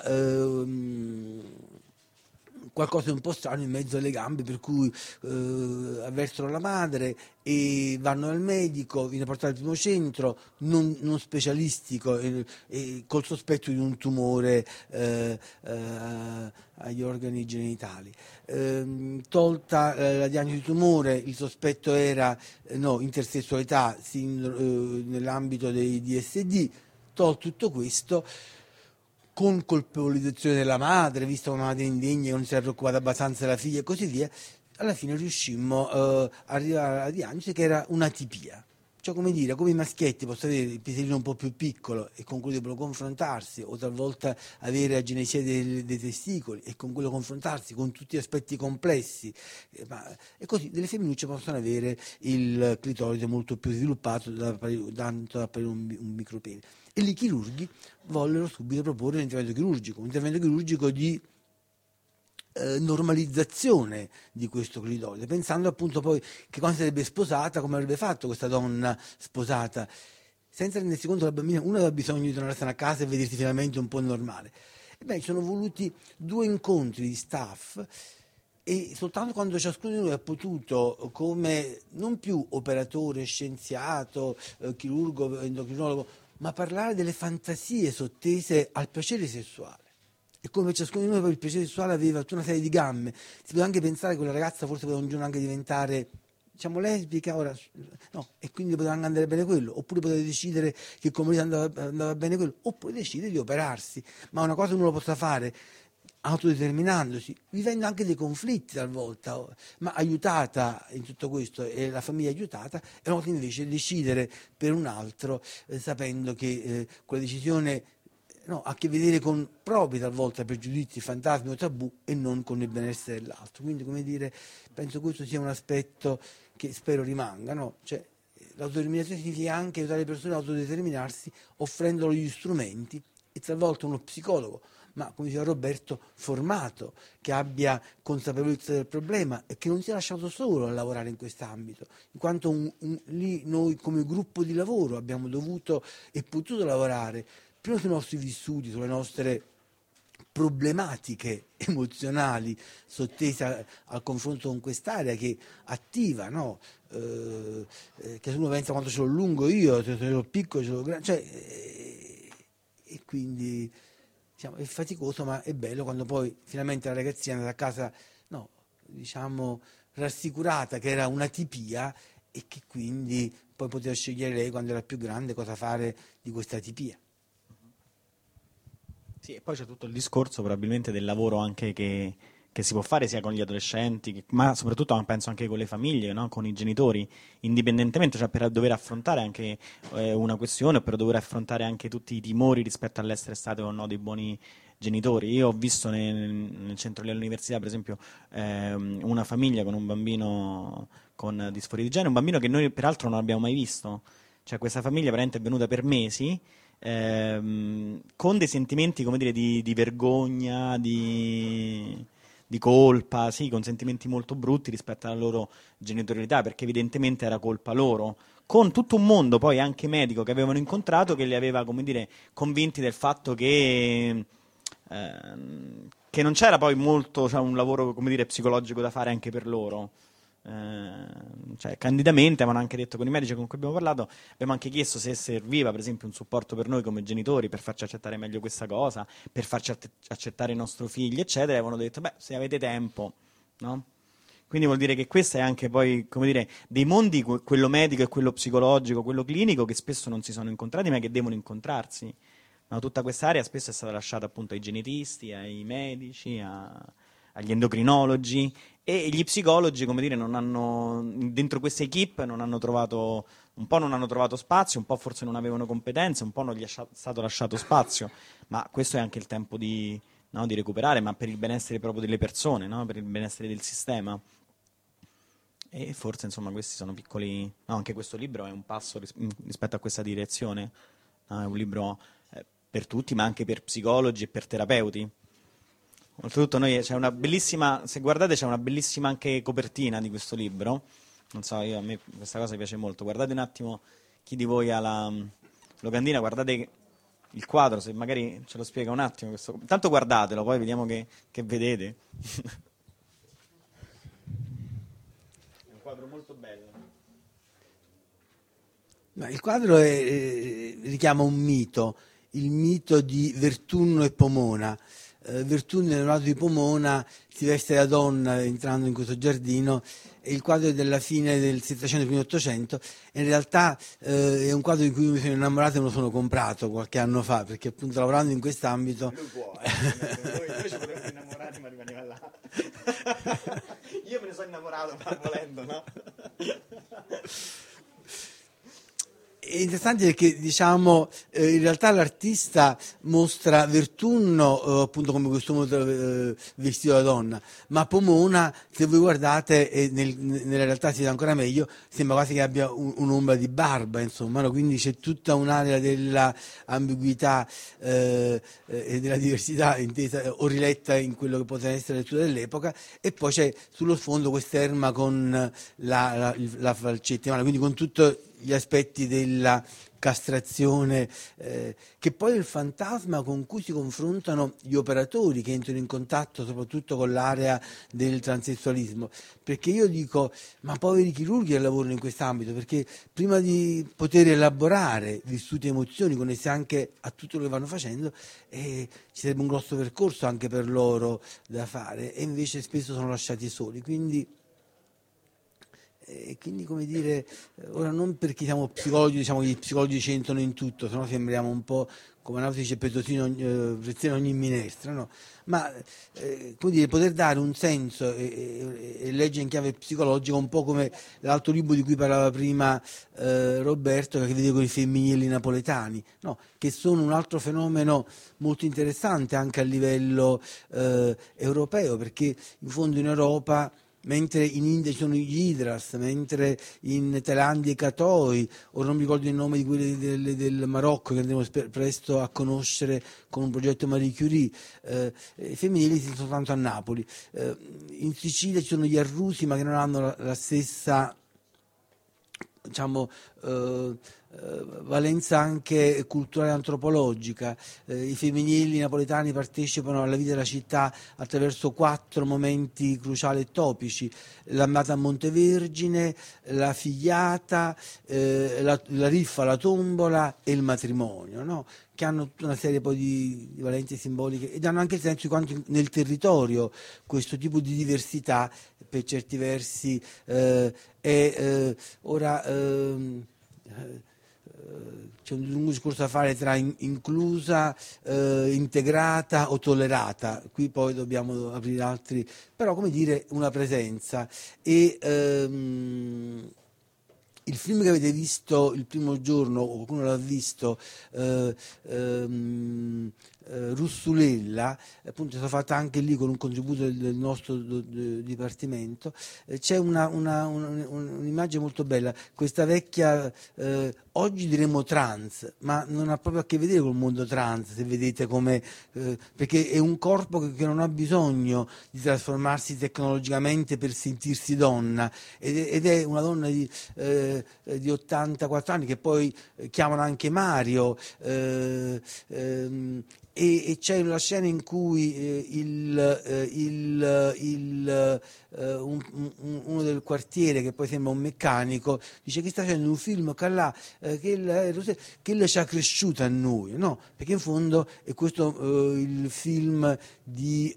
qualcosa di un po' strano in mezzo alle gambe, per cui avversero la madre e vanno al medico, viene portato al primo centro non specialistico e col sospetto di un tumore agli organi genitali. Tolta la diagnosi di tumore, il sospetto era intersessualità nell'ambito dei DSD. Tolto tutto questo, con colpevolizzazione della madre, vista una madre indegna che non si era preoccupata abbastanza della figlia e così via, alla fine riuscimmo ad arrivare alla diagnosi che era un'atipia. Cioè, come dire, come i maschietti possono avere il piselino un po' più piccolo e con cui devono confrontarsi, o talvolta avere agenesia dei testicoli e con quello confrontarsi con tutti gli aspetti complessi, e così delle femminucce possono avere il clitoride molto più sviluppato, tanto da apparire un micropene. E i chirurghi vollero subito proporre un intervento chirurgico di normalizzazione di questo clitoride, pensando appunto poi che quando sarebbe sposata, come avrebbe fatto questa donna sposata, senza rendersi conto che la bambina, uno aveva bisogno di tornarsene a casa e vedersi finalmente un po' normale. Ebbene, ci sono voluti 2 incontri di staff, e soltanto quando ciascuno di noi ha potuto, come non più operatore, scienziato, chirurgo, endocrinologo, ma parlare delle fantasie sottese al piacere sessuale. E come ciascuno di noi per il piacere sessuale aveva tutta una serie di gambe, si poteva anche pensare che quella ragazza forse poteva un giorno anche diventare, diciamo, lesbica, ora no, e quindi poteva anche andare bene quello, oppure poteva decidere che con marito andava bene quello, oppure decidere di operarsi. Ma una cosa uno lo possa fare autodeterminandosi, vivendo anche dei conflitti talvolta, ma aiutata in tutto questo, e la famiglia aiutata, e una volta invece decidere per un altro, sapendo che quella decisione ha a che vedere con propri talvolta pregiudizi, fantasmi o tabù, e non con il benessere dell'altro. Quindi, come dire, penso questo sia un aspetto che spero rimanga, no? Cioè, l'autodeterminazione significa anche aiutare le persone a autodeterminarsi, offrendo loro gli strumenti, e talvolta uno psicologo, ma come diceva Roberto, formato, che abbia consapevolezza del problema e che non sia lasciato solo a lavorare in quest'ambito, in quanto lì noi come gruppo di lavoro abbiamo dovuto e potuto lavorare prima sui nostri vissuti, sulle nostre problematiche emozionali sottese al confronto con quest'area che attiva, no? Che uno pensa quanto ce l'ho lungo io, se ce l'ho piccolo, ce l'ho grande, cioè, e quindi diciamo, è faticoso, ma è bello quando poi finalmente la ragazzina è andata a casa, no, diciamo, rassicurata che era un'atipia, e che quindi poi poteva scegliere lei quando era più grande cosa fare di questa atipia. Sì, e poi c'è tutto il discorso probabilmente del lavoro anche che si può fare sia con gli adolescenti, ma soprattutto penso anche con le famiglie, no? Con i genitori, indipendentemente, cioè per dover affrontare anche una questione, o per dover affrontare anche tutti i timori rispetto all'essere stati o no dei buoni genitori. Io ho visto nel centro dell'università, per esempio, una famiglia con un bambino con disforia di genere, un bambino che noi peraltro non abbiamo mai visto. Cioè questa famiglia veramente è venuta per mesi, con dei sentimenti, come dire, di vergogna, di colpa, sì, con sentimenti molto brutti rispetto alla loro genitorialità, perché evidentemente era colpa loro, con tutto un mondo poi anche medico che avevano incontrato, che li aveva, come dire, convinti del fatto che non c'era poi molto, cioè, un lavoro, come dire, psicologico da fare anche per loro. Cioè, candidamente avevano anche detto, con i medici con cui abbiamo parlato, abbiamo anche chiesto se serviva per esempio un supporto per noi come genitori, per farci accettare meglio questa cosa, per farci accettare i nostri figli eccetera, e avevano detto beh, se avete tempo, no? Quindi vuol dire che questo è anche poi, come dire, dei mondi, quello medico e quello psicologico, quello clinico, che spesso non si sono incontrati ma che devono incontrarsi, no? Tutta quest'area spesso è stata lasciata appunto ai genetisti, ai medici, agli endocrinologi, e gli psicologi, come dire, non hanno, dentro queste equip non hanno trovato, un po' non hanno trovato spazio, un po' forse non avevano competenze, un po' non gli è stato lasciato spazio, ma questo è anche il tempo di recuperare, ma per il benessere proprio delle persone, no? Per il benessere del sistema. E forse insomma questi sono piccoli, no, anche questo libro è un passo rispetto a questa direzione, no? È un libro per tutti, ma anche per psicologi e per terapeuti. Oltretutto c'è una bellissima, se guardate c'è una bellissima anche copertina di questo libro, non so, a me questa cosa mi piace molto, guardate un attimo chi di voi ha la locandina, guardate il quadro, se magari ce lo spiega un attimo, tanto guardatelo, poi vediamo che vedete. È un quadro molto bello. Ma il quadro richiama un mito, il mito di Vertunno e Pomona. Vertunno, innamorato di Pomona, si veste da donna entrando in questo giardino, e il quadro è della fine del Settecento, primo Ottocento, e in realtà è un quadro di cui mi sono innamorato e me lo sono comprato qualche anno fa, perché appunto lavorando in quest'ambito... Lui può, noi ci potremmo innamorare, ma rimaneva là. Io me ne sono innamorato, ma volendo, no? È interessante perché, diciamo, in realtà l'artista mostra Vertunno appunto come quest'uomo vestito da donna, ma Pomona, se voi guardate, nella realtà si vede ancora meglio, sembra quasi che abbia un'ombra di barba, insomma, no? Quindi c'è tutta un'area della ambiguità e della diversità intesa o riletta in quello che poteva essere la lettura dell'epoca, e poi c'è sullo sfondo quest'erma con la falcetta in mano, quindi con tutti gli aspetti della castrazione, che poi è il fantasma con cui si confrontano gli operatori che entrano in contatto soprattutto con l'area del transessualismo, perché io dico, ma poveri chirurghi che lavorano in quest'ambito, perché prima di poter elaborare vissuti emozioni connesse anche a tutto quello che vanno facendo, ci sarebbe un grosso percorso anche per loro da fare, e invece spesso sono lasciati soli, quindi come dire, ora non perché siamo psicologi, diciamo che gli psicologi c'entrano in tutto, sennò sembriamo un po' come una dice Petrosino, prezzina ogni minestra, no? Ma come dire, poter dare un senso e leggere in chiave psicologica, un po' come l'altro libro di cui parlava prima Roberto, che vede con i femminili napoletani, no? Che sono un altro fenomeno molto interessante anche a livello europeo, perché in fondo in Europa, mentre in India ci sono gli Idras, mentre in Thailandia i Katoi, o non mi ricordo il nome di quelli del Marocco che andremo presto a conoscere con un progetto Marie Curie, i femminili sono soltanto a Napoli. In Sicilia ci sono gli Arrusi, ma che non hanno la stessa, diciamo, valenza anche culturale e antropologica. I femminili napoletani partecipano alla vita della città attraverso 4 momenti cruciali e topici: l'andata a Montevergine, la figliata, la riffa, la tombola e il matrimonio, no? Che hanno tutta una serie poi di valenze simboliche e danno anche il senso di quanto nel territorio questo tipo di diversità per certi versi c'è un lungo discorso da fare tra inclusa, integrata o tollerata. Qui poi dobbiamo aprire altri, però come dire, una presenza. E il film che avete visto il primo giorno, o qualcuno l'ha visto, Russulella, appunto è stata fatta anche lì con un contributo del nostro dipartimento. C'è un'immagine molto bella, questa vecchia, oggi diremmo trans, ma non ha proprio a che vedere col mondo trans, se vedete come, perché è un corpo che non ha bisogno di trasformarsi tecnologicamente per sentirsi donna, ed è una donna di 84 anni che poi chiamano anche Mario, e c'è una scena in cui uno del quartiere, che poi sembra un meccanico, dice che sta facendo un film che lei ci ha cresciuto a noi, no? Perché in fondo è questo il film di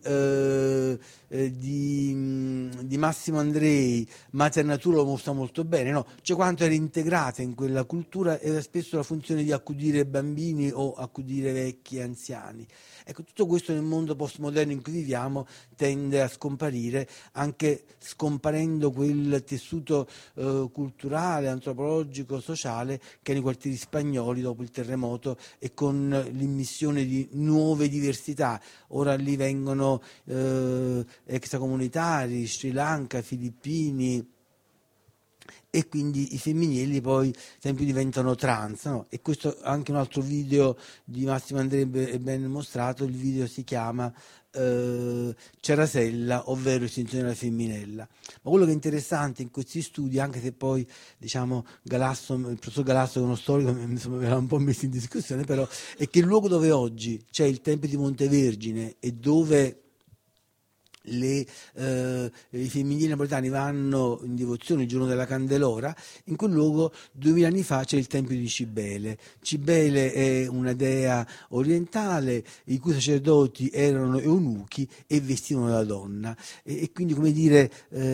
Massimo Andrei, Mater Natura, lo mostra molto bene, no? Cioè quanto era integrata in quella cultura, era spesso la funzione di accudire bambini o accudire vecchi e anziani. Ecco, tutto questo nel mondo postmoderno in cui viviamo tende a scomparire, anche scomparendo quel tessuto culturale, antropologico, sociale che nei quartieri spagnoli dopo il terremoto, e con l'immissione di nuove diversità. Ora lì vengono extracomunitari, Sri Lanka, filippini, e quindi i femminili poi sempre più diventano trans, no? E questo anche un altro video di Massimo Andrei è ben mostrato. Il video si chiama Cerasella, ovvero Estinzione della femminella. Ma quello che è interessante in questi studi, anche se poi diciamo il professor Galasso, che è uno storico, me l'ha un po' messo in discussione, però è che il luogo dove oggi c'è il Tempio di Montevergine e dove i femminili napoletani vanno in devozione il giorno della Candelora, in quel luogo 2000 anni fa c'è il tempio di Cibele. Cibele è una dea orientale i cui sacerdoti erano eunuchi e vestivano da donna, e quindi, come dire,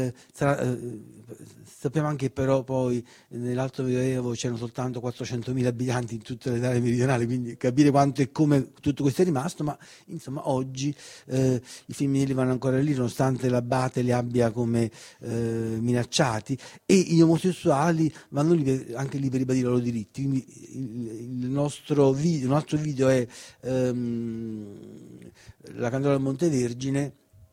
sappiamo anche però poi nell'Alto Medioevo c'erano soltanto 400.000 abitanti in tutte le aree meridionali, quindi capire quanto e come tutto questo è rimasto. Ma insomma oggi i femminili vanno ancora lì, lì nonostante l'abate li abbia come minacciati, e gli omosessuali vanno lì anche lì per ribadire i loro diritti. Quindi il nostro video è La Candela al Montevergine,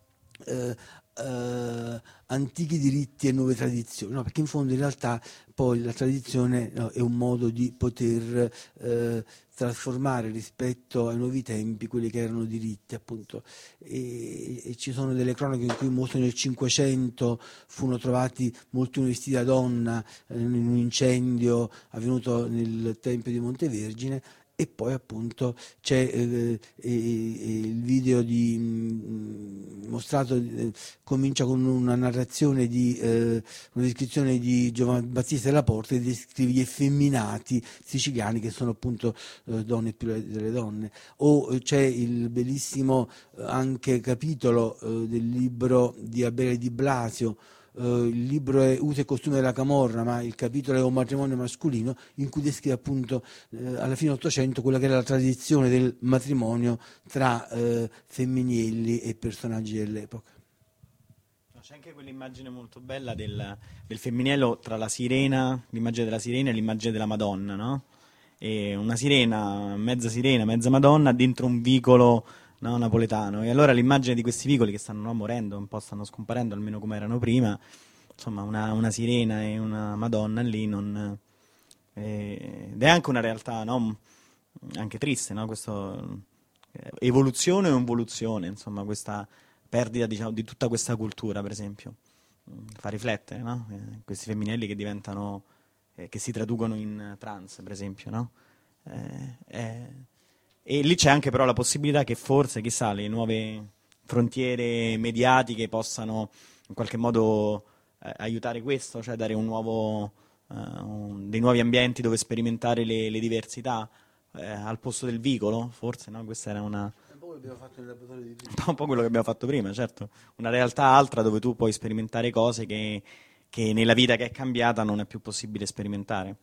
antichi diritti e nuove tradizioni, no? Perché in fondo in realtà poi la tradizione, no, è un modo di poter trasformare rispetto ai nuovi tempi quelli che erano diritti, appunto, e ci sono delle cronache in cui mostrano nel 500 furono trovati molti vestiti da donna in un incendio avvenuto nel Tempio di Montevergine. E poi appunto c'è il video mostrato, comincia con una narrazione una descrizione di Giovanni Battista della Porta, che descrive gli effeminati siciliani, che sono appunto donne più delle donne. O c'è il bellissimo anche capitolo del libro di Abele di Blasio. Il libro è Uso e costume della Camorra, ma il capitolo è Un matrimonio mascolino, in cui descrive appunto alla fine dell'Ottocento quella che era la tradizione del matrimonio tra femminielli e personaggi dell'epoca. C'è anche quell'immagine molto bella del femminello tra la sirena, l'immagine della sirena e l'immagine della Madonna, no? E una sirena, mezza Madonna dentro un vicolo, no, napoletano. E allora l'immagine di questi vicoli che stanno, no, morendo, un po' stanno scomparendo, almeno come erano prima, insomma una sirena e una Madonna lì ed è anche una realtà, no, anche triste, no? Questo, evoluzione o involuzione, insomma, questa perdita, diciamo, di tutta questa cultura, per esempio, fa riflettere, no? Questi femminelli che diventano, che si traducono in trans, per esempio, no? E lì c'è anche però la possibilità che forse, chissà, le nuove frontiere mediatiche possano in qualche modo aiutare questo, cioè dare dei nuovi ambienti dove sperimentare le diversità al posto del vicolo, forse, no? Questa era un po' quello che abbiamo fatto prima, certo. Una realtà altra dove tu puoi sperimentare cose che nella vita che è cambiata non è più possibile sperimentare.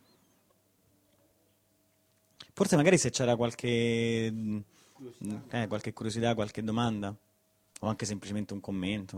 Forse magari se c'era qualche curiosità, qualche domanda, o anche semplicemente un commento.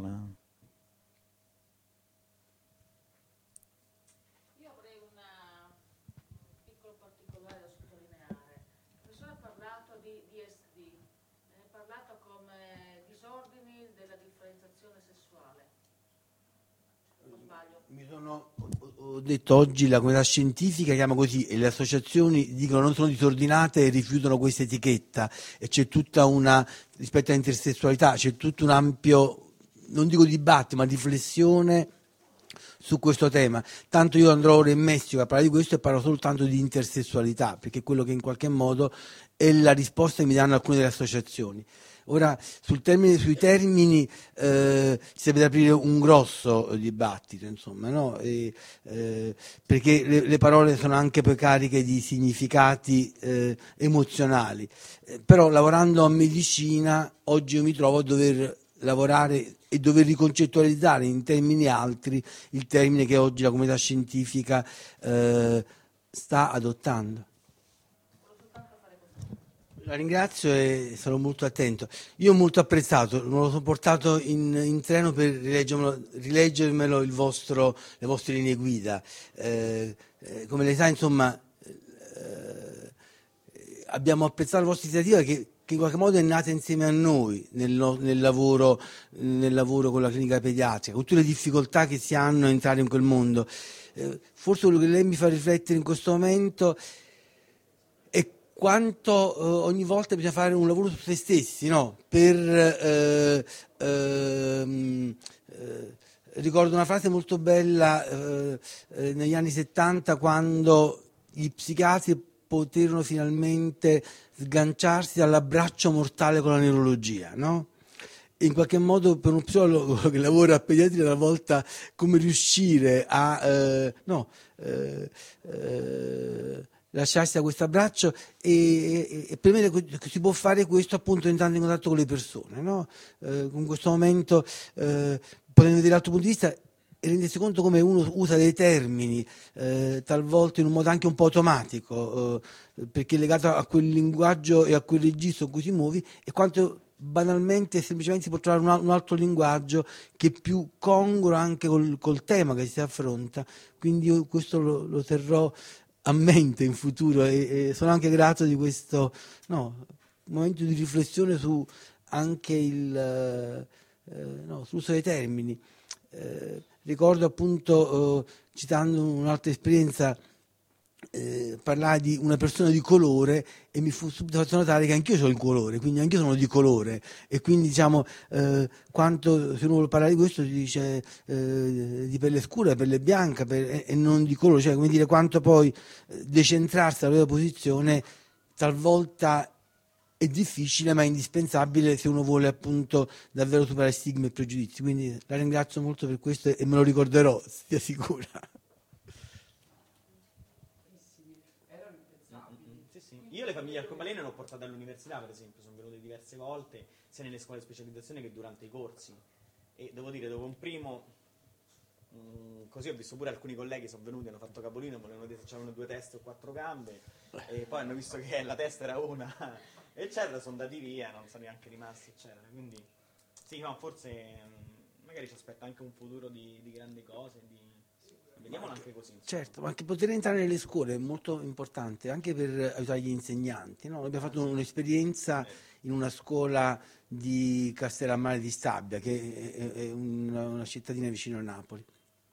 Io avrei un piccolo particolare da sottolineare. Il professore ha parlato di DSD, ha parlato come disordini della differenziazione sessuale. Non sbaglio? Ho detto oggi la comunità scientifica chiama così, e le associazioni dicono non sono disordinate e rifiutano questa etichetta, e c'è tutta rispetto all'intersessualità, c'è tutto un ampio, non dico dibattito, ma riflessione su questo tema. Tanto io andrò ora in Messico a parlare di questo e parlo soltanto di intersessualità, perché è quello che in qualche modo è la risposta che mi danno alcune delle associazioni. Ora, sui termini si deve aprire un grosso dibattito, insomma, no? Perché le parole sono anche poi cariche di significati emozionali. Però lavorando a medicina, oggi io mi trovo a dover lavorare e dover riconcettualizzare in termini altri il termine che oggi la comunità scientifica sta adottando. La ringrazio e sarò molto attento. Io ho molto apprezzato, me lo sono portato in treno per rileggermelo le vostre linee guida. Come lei sa, insomma, abbiamo apprezzato la vostra iniziativa che in qualche modo è nata insieme a noi nel lavoro con la clinica pediatrica, con tutte le difficoltà che si hanno a entrare in quel mondo. Forse quello che lei mi fa riflettere in questo momento è quanto ogni volta bisogna fare un lavoro su se stessi, no? Ricordo una frase molto bella negli anni 70, quando gli psichiatri poterono finalmente sganciarsi dall'abbraccio mortale con la neurologia, no? E in qualche modo per uno psicologo che lavora a pediatria talvolta come riuscire a lasciarsi da questo abbraccio e per me si può fare questo appunto entrando in contatto con le persone, no? Con questo momento potendo vedere dall'altro punto di vista e rendersi conto come uno usa dei termini talvolta in un modo anche un po' automatico perché è legato a quel linguaggio e a quel registro in cui si muovi, e quanto banalmente e semplicemente si può trovare un altro linguaggio che è più congruo anche col tema che si affronta, quindi io questo lo terrò a mente in futuro e sono anche grato di questo momento di riflessione su anche sull'uso dei termini. Ricordo appunto, citando un'altra esperienza, parlare di una persona di colore e mi fu subito fatto notare che anch'io ho il colore, quindi anch'io sono di colore, e quindi diciamo quanto, se uno vuole parlare di questo, si dice di pelle scura, pelle bianca e non di colore, cioè come dire quanto poi decentrarsi dalla propria posizione talvolta è difficile ma è indispensabile se uno vuole appunto davvero superare stigmi e pregiudizi. Quindi la ringrazio molto per questo e me lo ricorderò, stia sicura. Io le famiglie arcobalene le ho portate all'università, per esempio, sono venute diverse volte, sia nelle scuole di specializzazione che durante i corsi. E devo dire, dopo un primo, così ho visto pure alcuni colleghi sono venuti, hanno fatto capolino, volevano vedere se c'erano 2 teste o 4 gambe, e poi hanno visto che la testa era una, eccetera, sono andati via, non sono neanche rimasti, eccetera. Quindi, sì, ma forse magari ci aspetta anche un futuro di grandi cose, vediamolo anche così. Certo, ma anche poter entrare nelle scuole è molto importante, anche per aiutare gli insegnanti. No? Abbiamo fatto un'esperienza in una scuola di Castellammare di Stabia, che è una cittadina vicino a Napoli.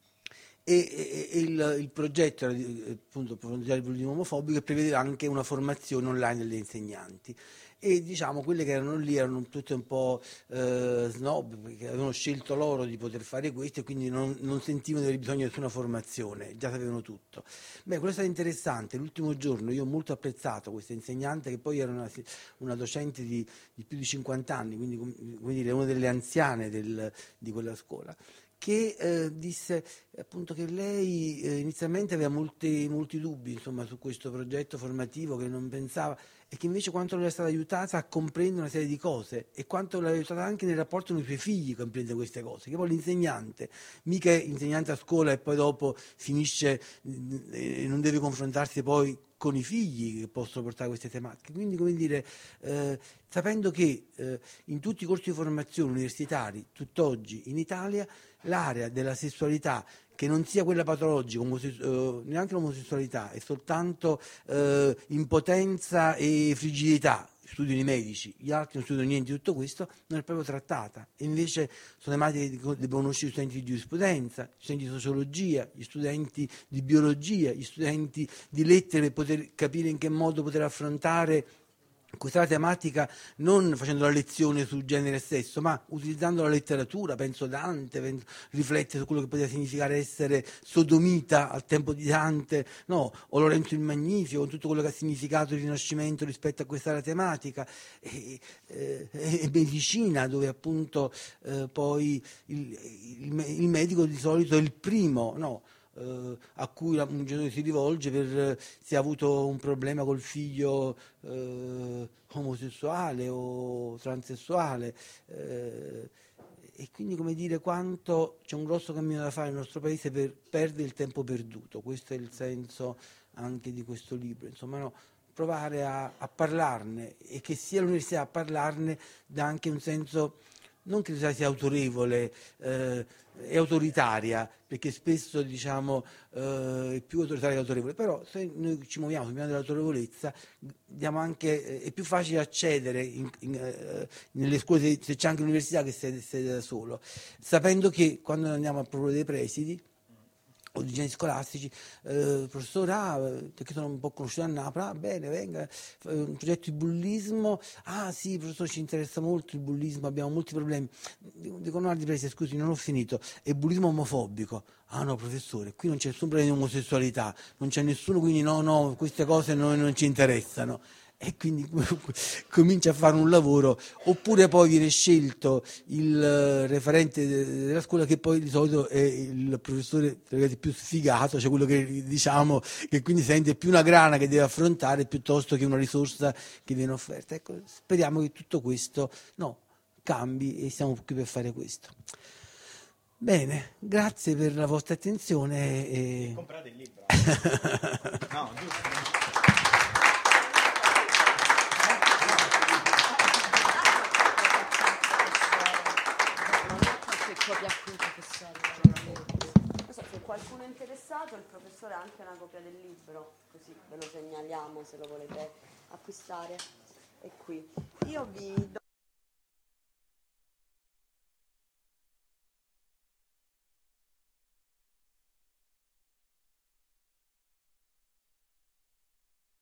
E il progetto era appunto per fronteggiare il bullismo omofobico e prevedeva anche una formazione online degli insegnanti. E diciamo quelle che erano lì erano tutte un po' snob, perché avevano scelto loro di poter fare questo e quindi non sentivano di aver bisogno di nessuna formazione, già sapevano tutto. Beh, quello è stato interessante. L'ultimo giorno io ho molto apprezzato questa insegnante, che poi era una docente di più di 50 anni, quindi come dire, una delle anziane di quella scuola, che disse appunto che lei inizialmente aveva molti dubbi, insomma, su questo progetto formativo, che non pensava, e che invece quanto l'era stata aiutata a comprendere una serie di cose e quanto l'ha aiutata anche nel rapporto con i suoi figli a comprendere queste cose, che poi l'insegnante mica è insegnante a scuola e poi dopo finisce e non deve confrontarsi poi con i figli che possono portare queste tematiche. Quindi, come dire, sapendo che in tutti i corsi di formazione universitari tutt'oggi in Italia l'area della sessualità, che non sia quella patologica, neanche l'omosessualità, è soltanto impotenza e frigidità, studiano i medici, gli altri non studiano niente di tutto questo, non è proprio trattata. E invece sono tematiche che devono conoscere gli studenti di giurisprudenza, gli studenti di sociologia, gli studenti di biologia, gli studenti di lettere, per poter capire in che modo poter affrontare questa tematica, non facendo la lezione sul genere e sesso, ma utilizzando la letteratura. Penso Dante, riflette su quello che poteva significare essere sodomita al tempo di Dante, no? O Lorenzo il Magnifico, con tutto quello che ha significato il Rinascimento rispetto a questa tematica, e medicina, dove appunto poi il medico di solito è il primo, no? A cui un genitore si rivolge se ha avuto un problema col figlio omosessuale o transessuale, e quindi, come dire, quanto c'è un grosso cammino da fare nel nostro paese per perdere il tempo perduto. Questo è il senso anche di questo libro, insomma, no? Provare a parlarne, e che sia l'università a parlarne dà anche un senso, non che sia autorevole e autoritaria, perché spesso diciamo è più autoritaria che autorevole, però se noi ci muoviamo sul piano dell'autorevolezza diamo anche, è più facile accedere nelle scuole, se c'è anche l'università che siede da solo, sapendo che quando andiamo a proporre dei presidi o dirigenti scolastici, professore, perché sono un po' conosciuto a Napoli, bene, venga, un progetto di bullismo, sì, professore, ci interessa molto il bullismo, abbiamo molti problemi. Dico, no, scusi, non ho finito, è bullismo omofobico. No, professore, qui non c'è nessun problema di omosessualità, non c'è nessuno, quindi no, queste cose non ci interessano. E quindi comincia a fare un lavoro, oppure poi viene scelto il referente della scuola, che poi di solito è il professore più sfigato, cioè quello che diciamo che quindi sente più una grana che deve affrontare piuttosto che una risorsa che viene offerta. Ecco, speriamo che tutto questo cambi, e siamo qui per fare questo. Bene, grazie per la vostra attenzione. Comprate il libro. No, giusto. che copia qui, professore. Non so, se qualcuno è interessato, il professore ha anche una copia del libro, così ve lo segnaliamo se lo volete acquistare. È qui. Io vi do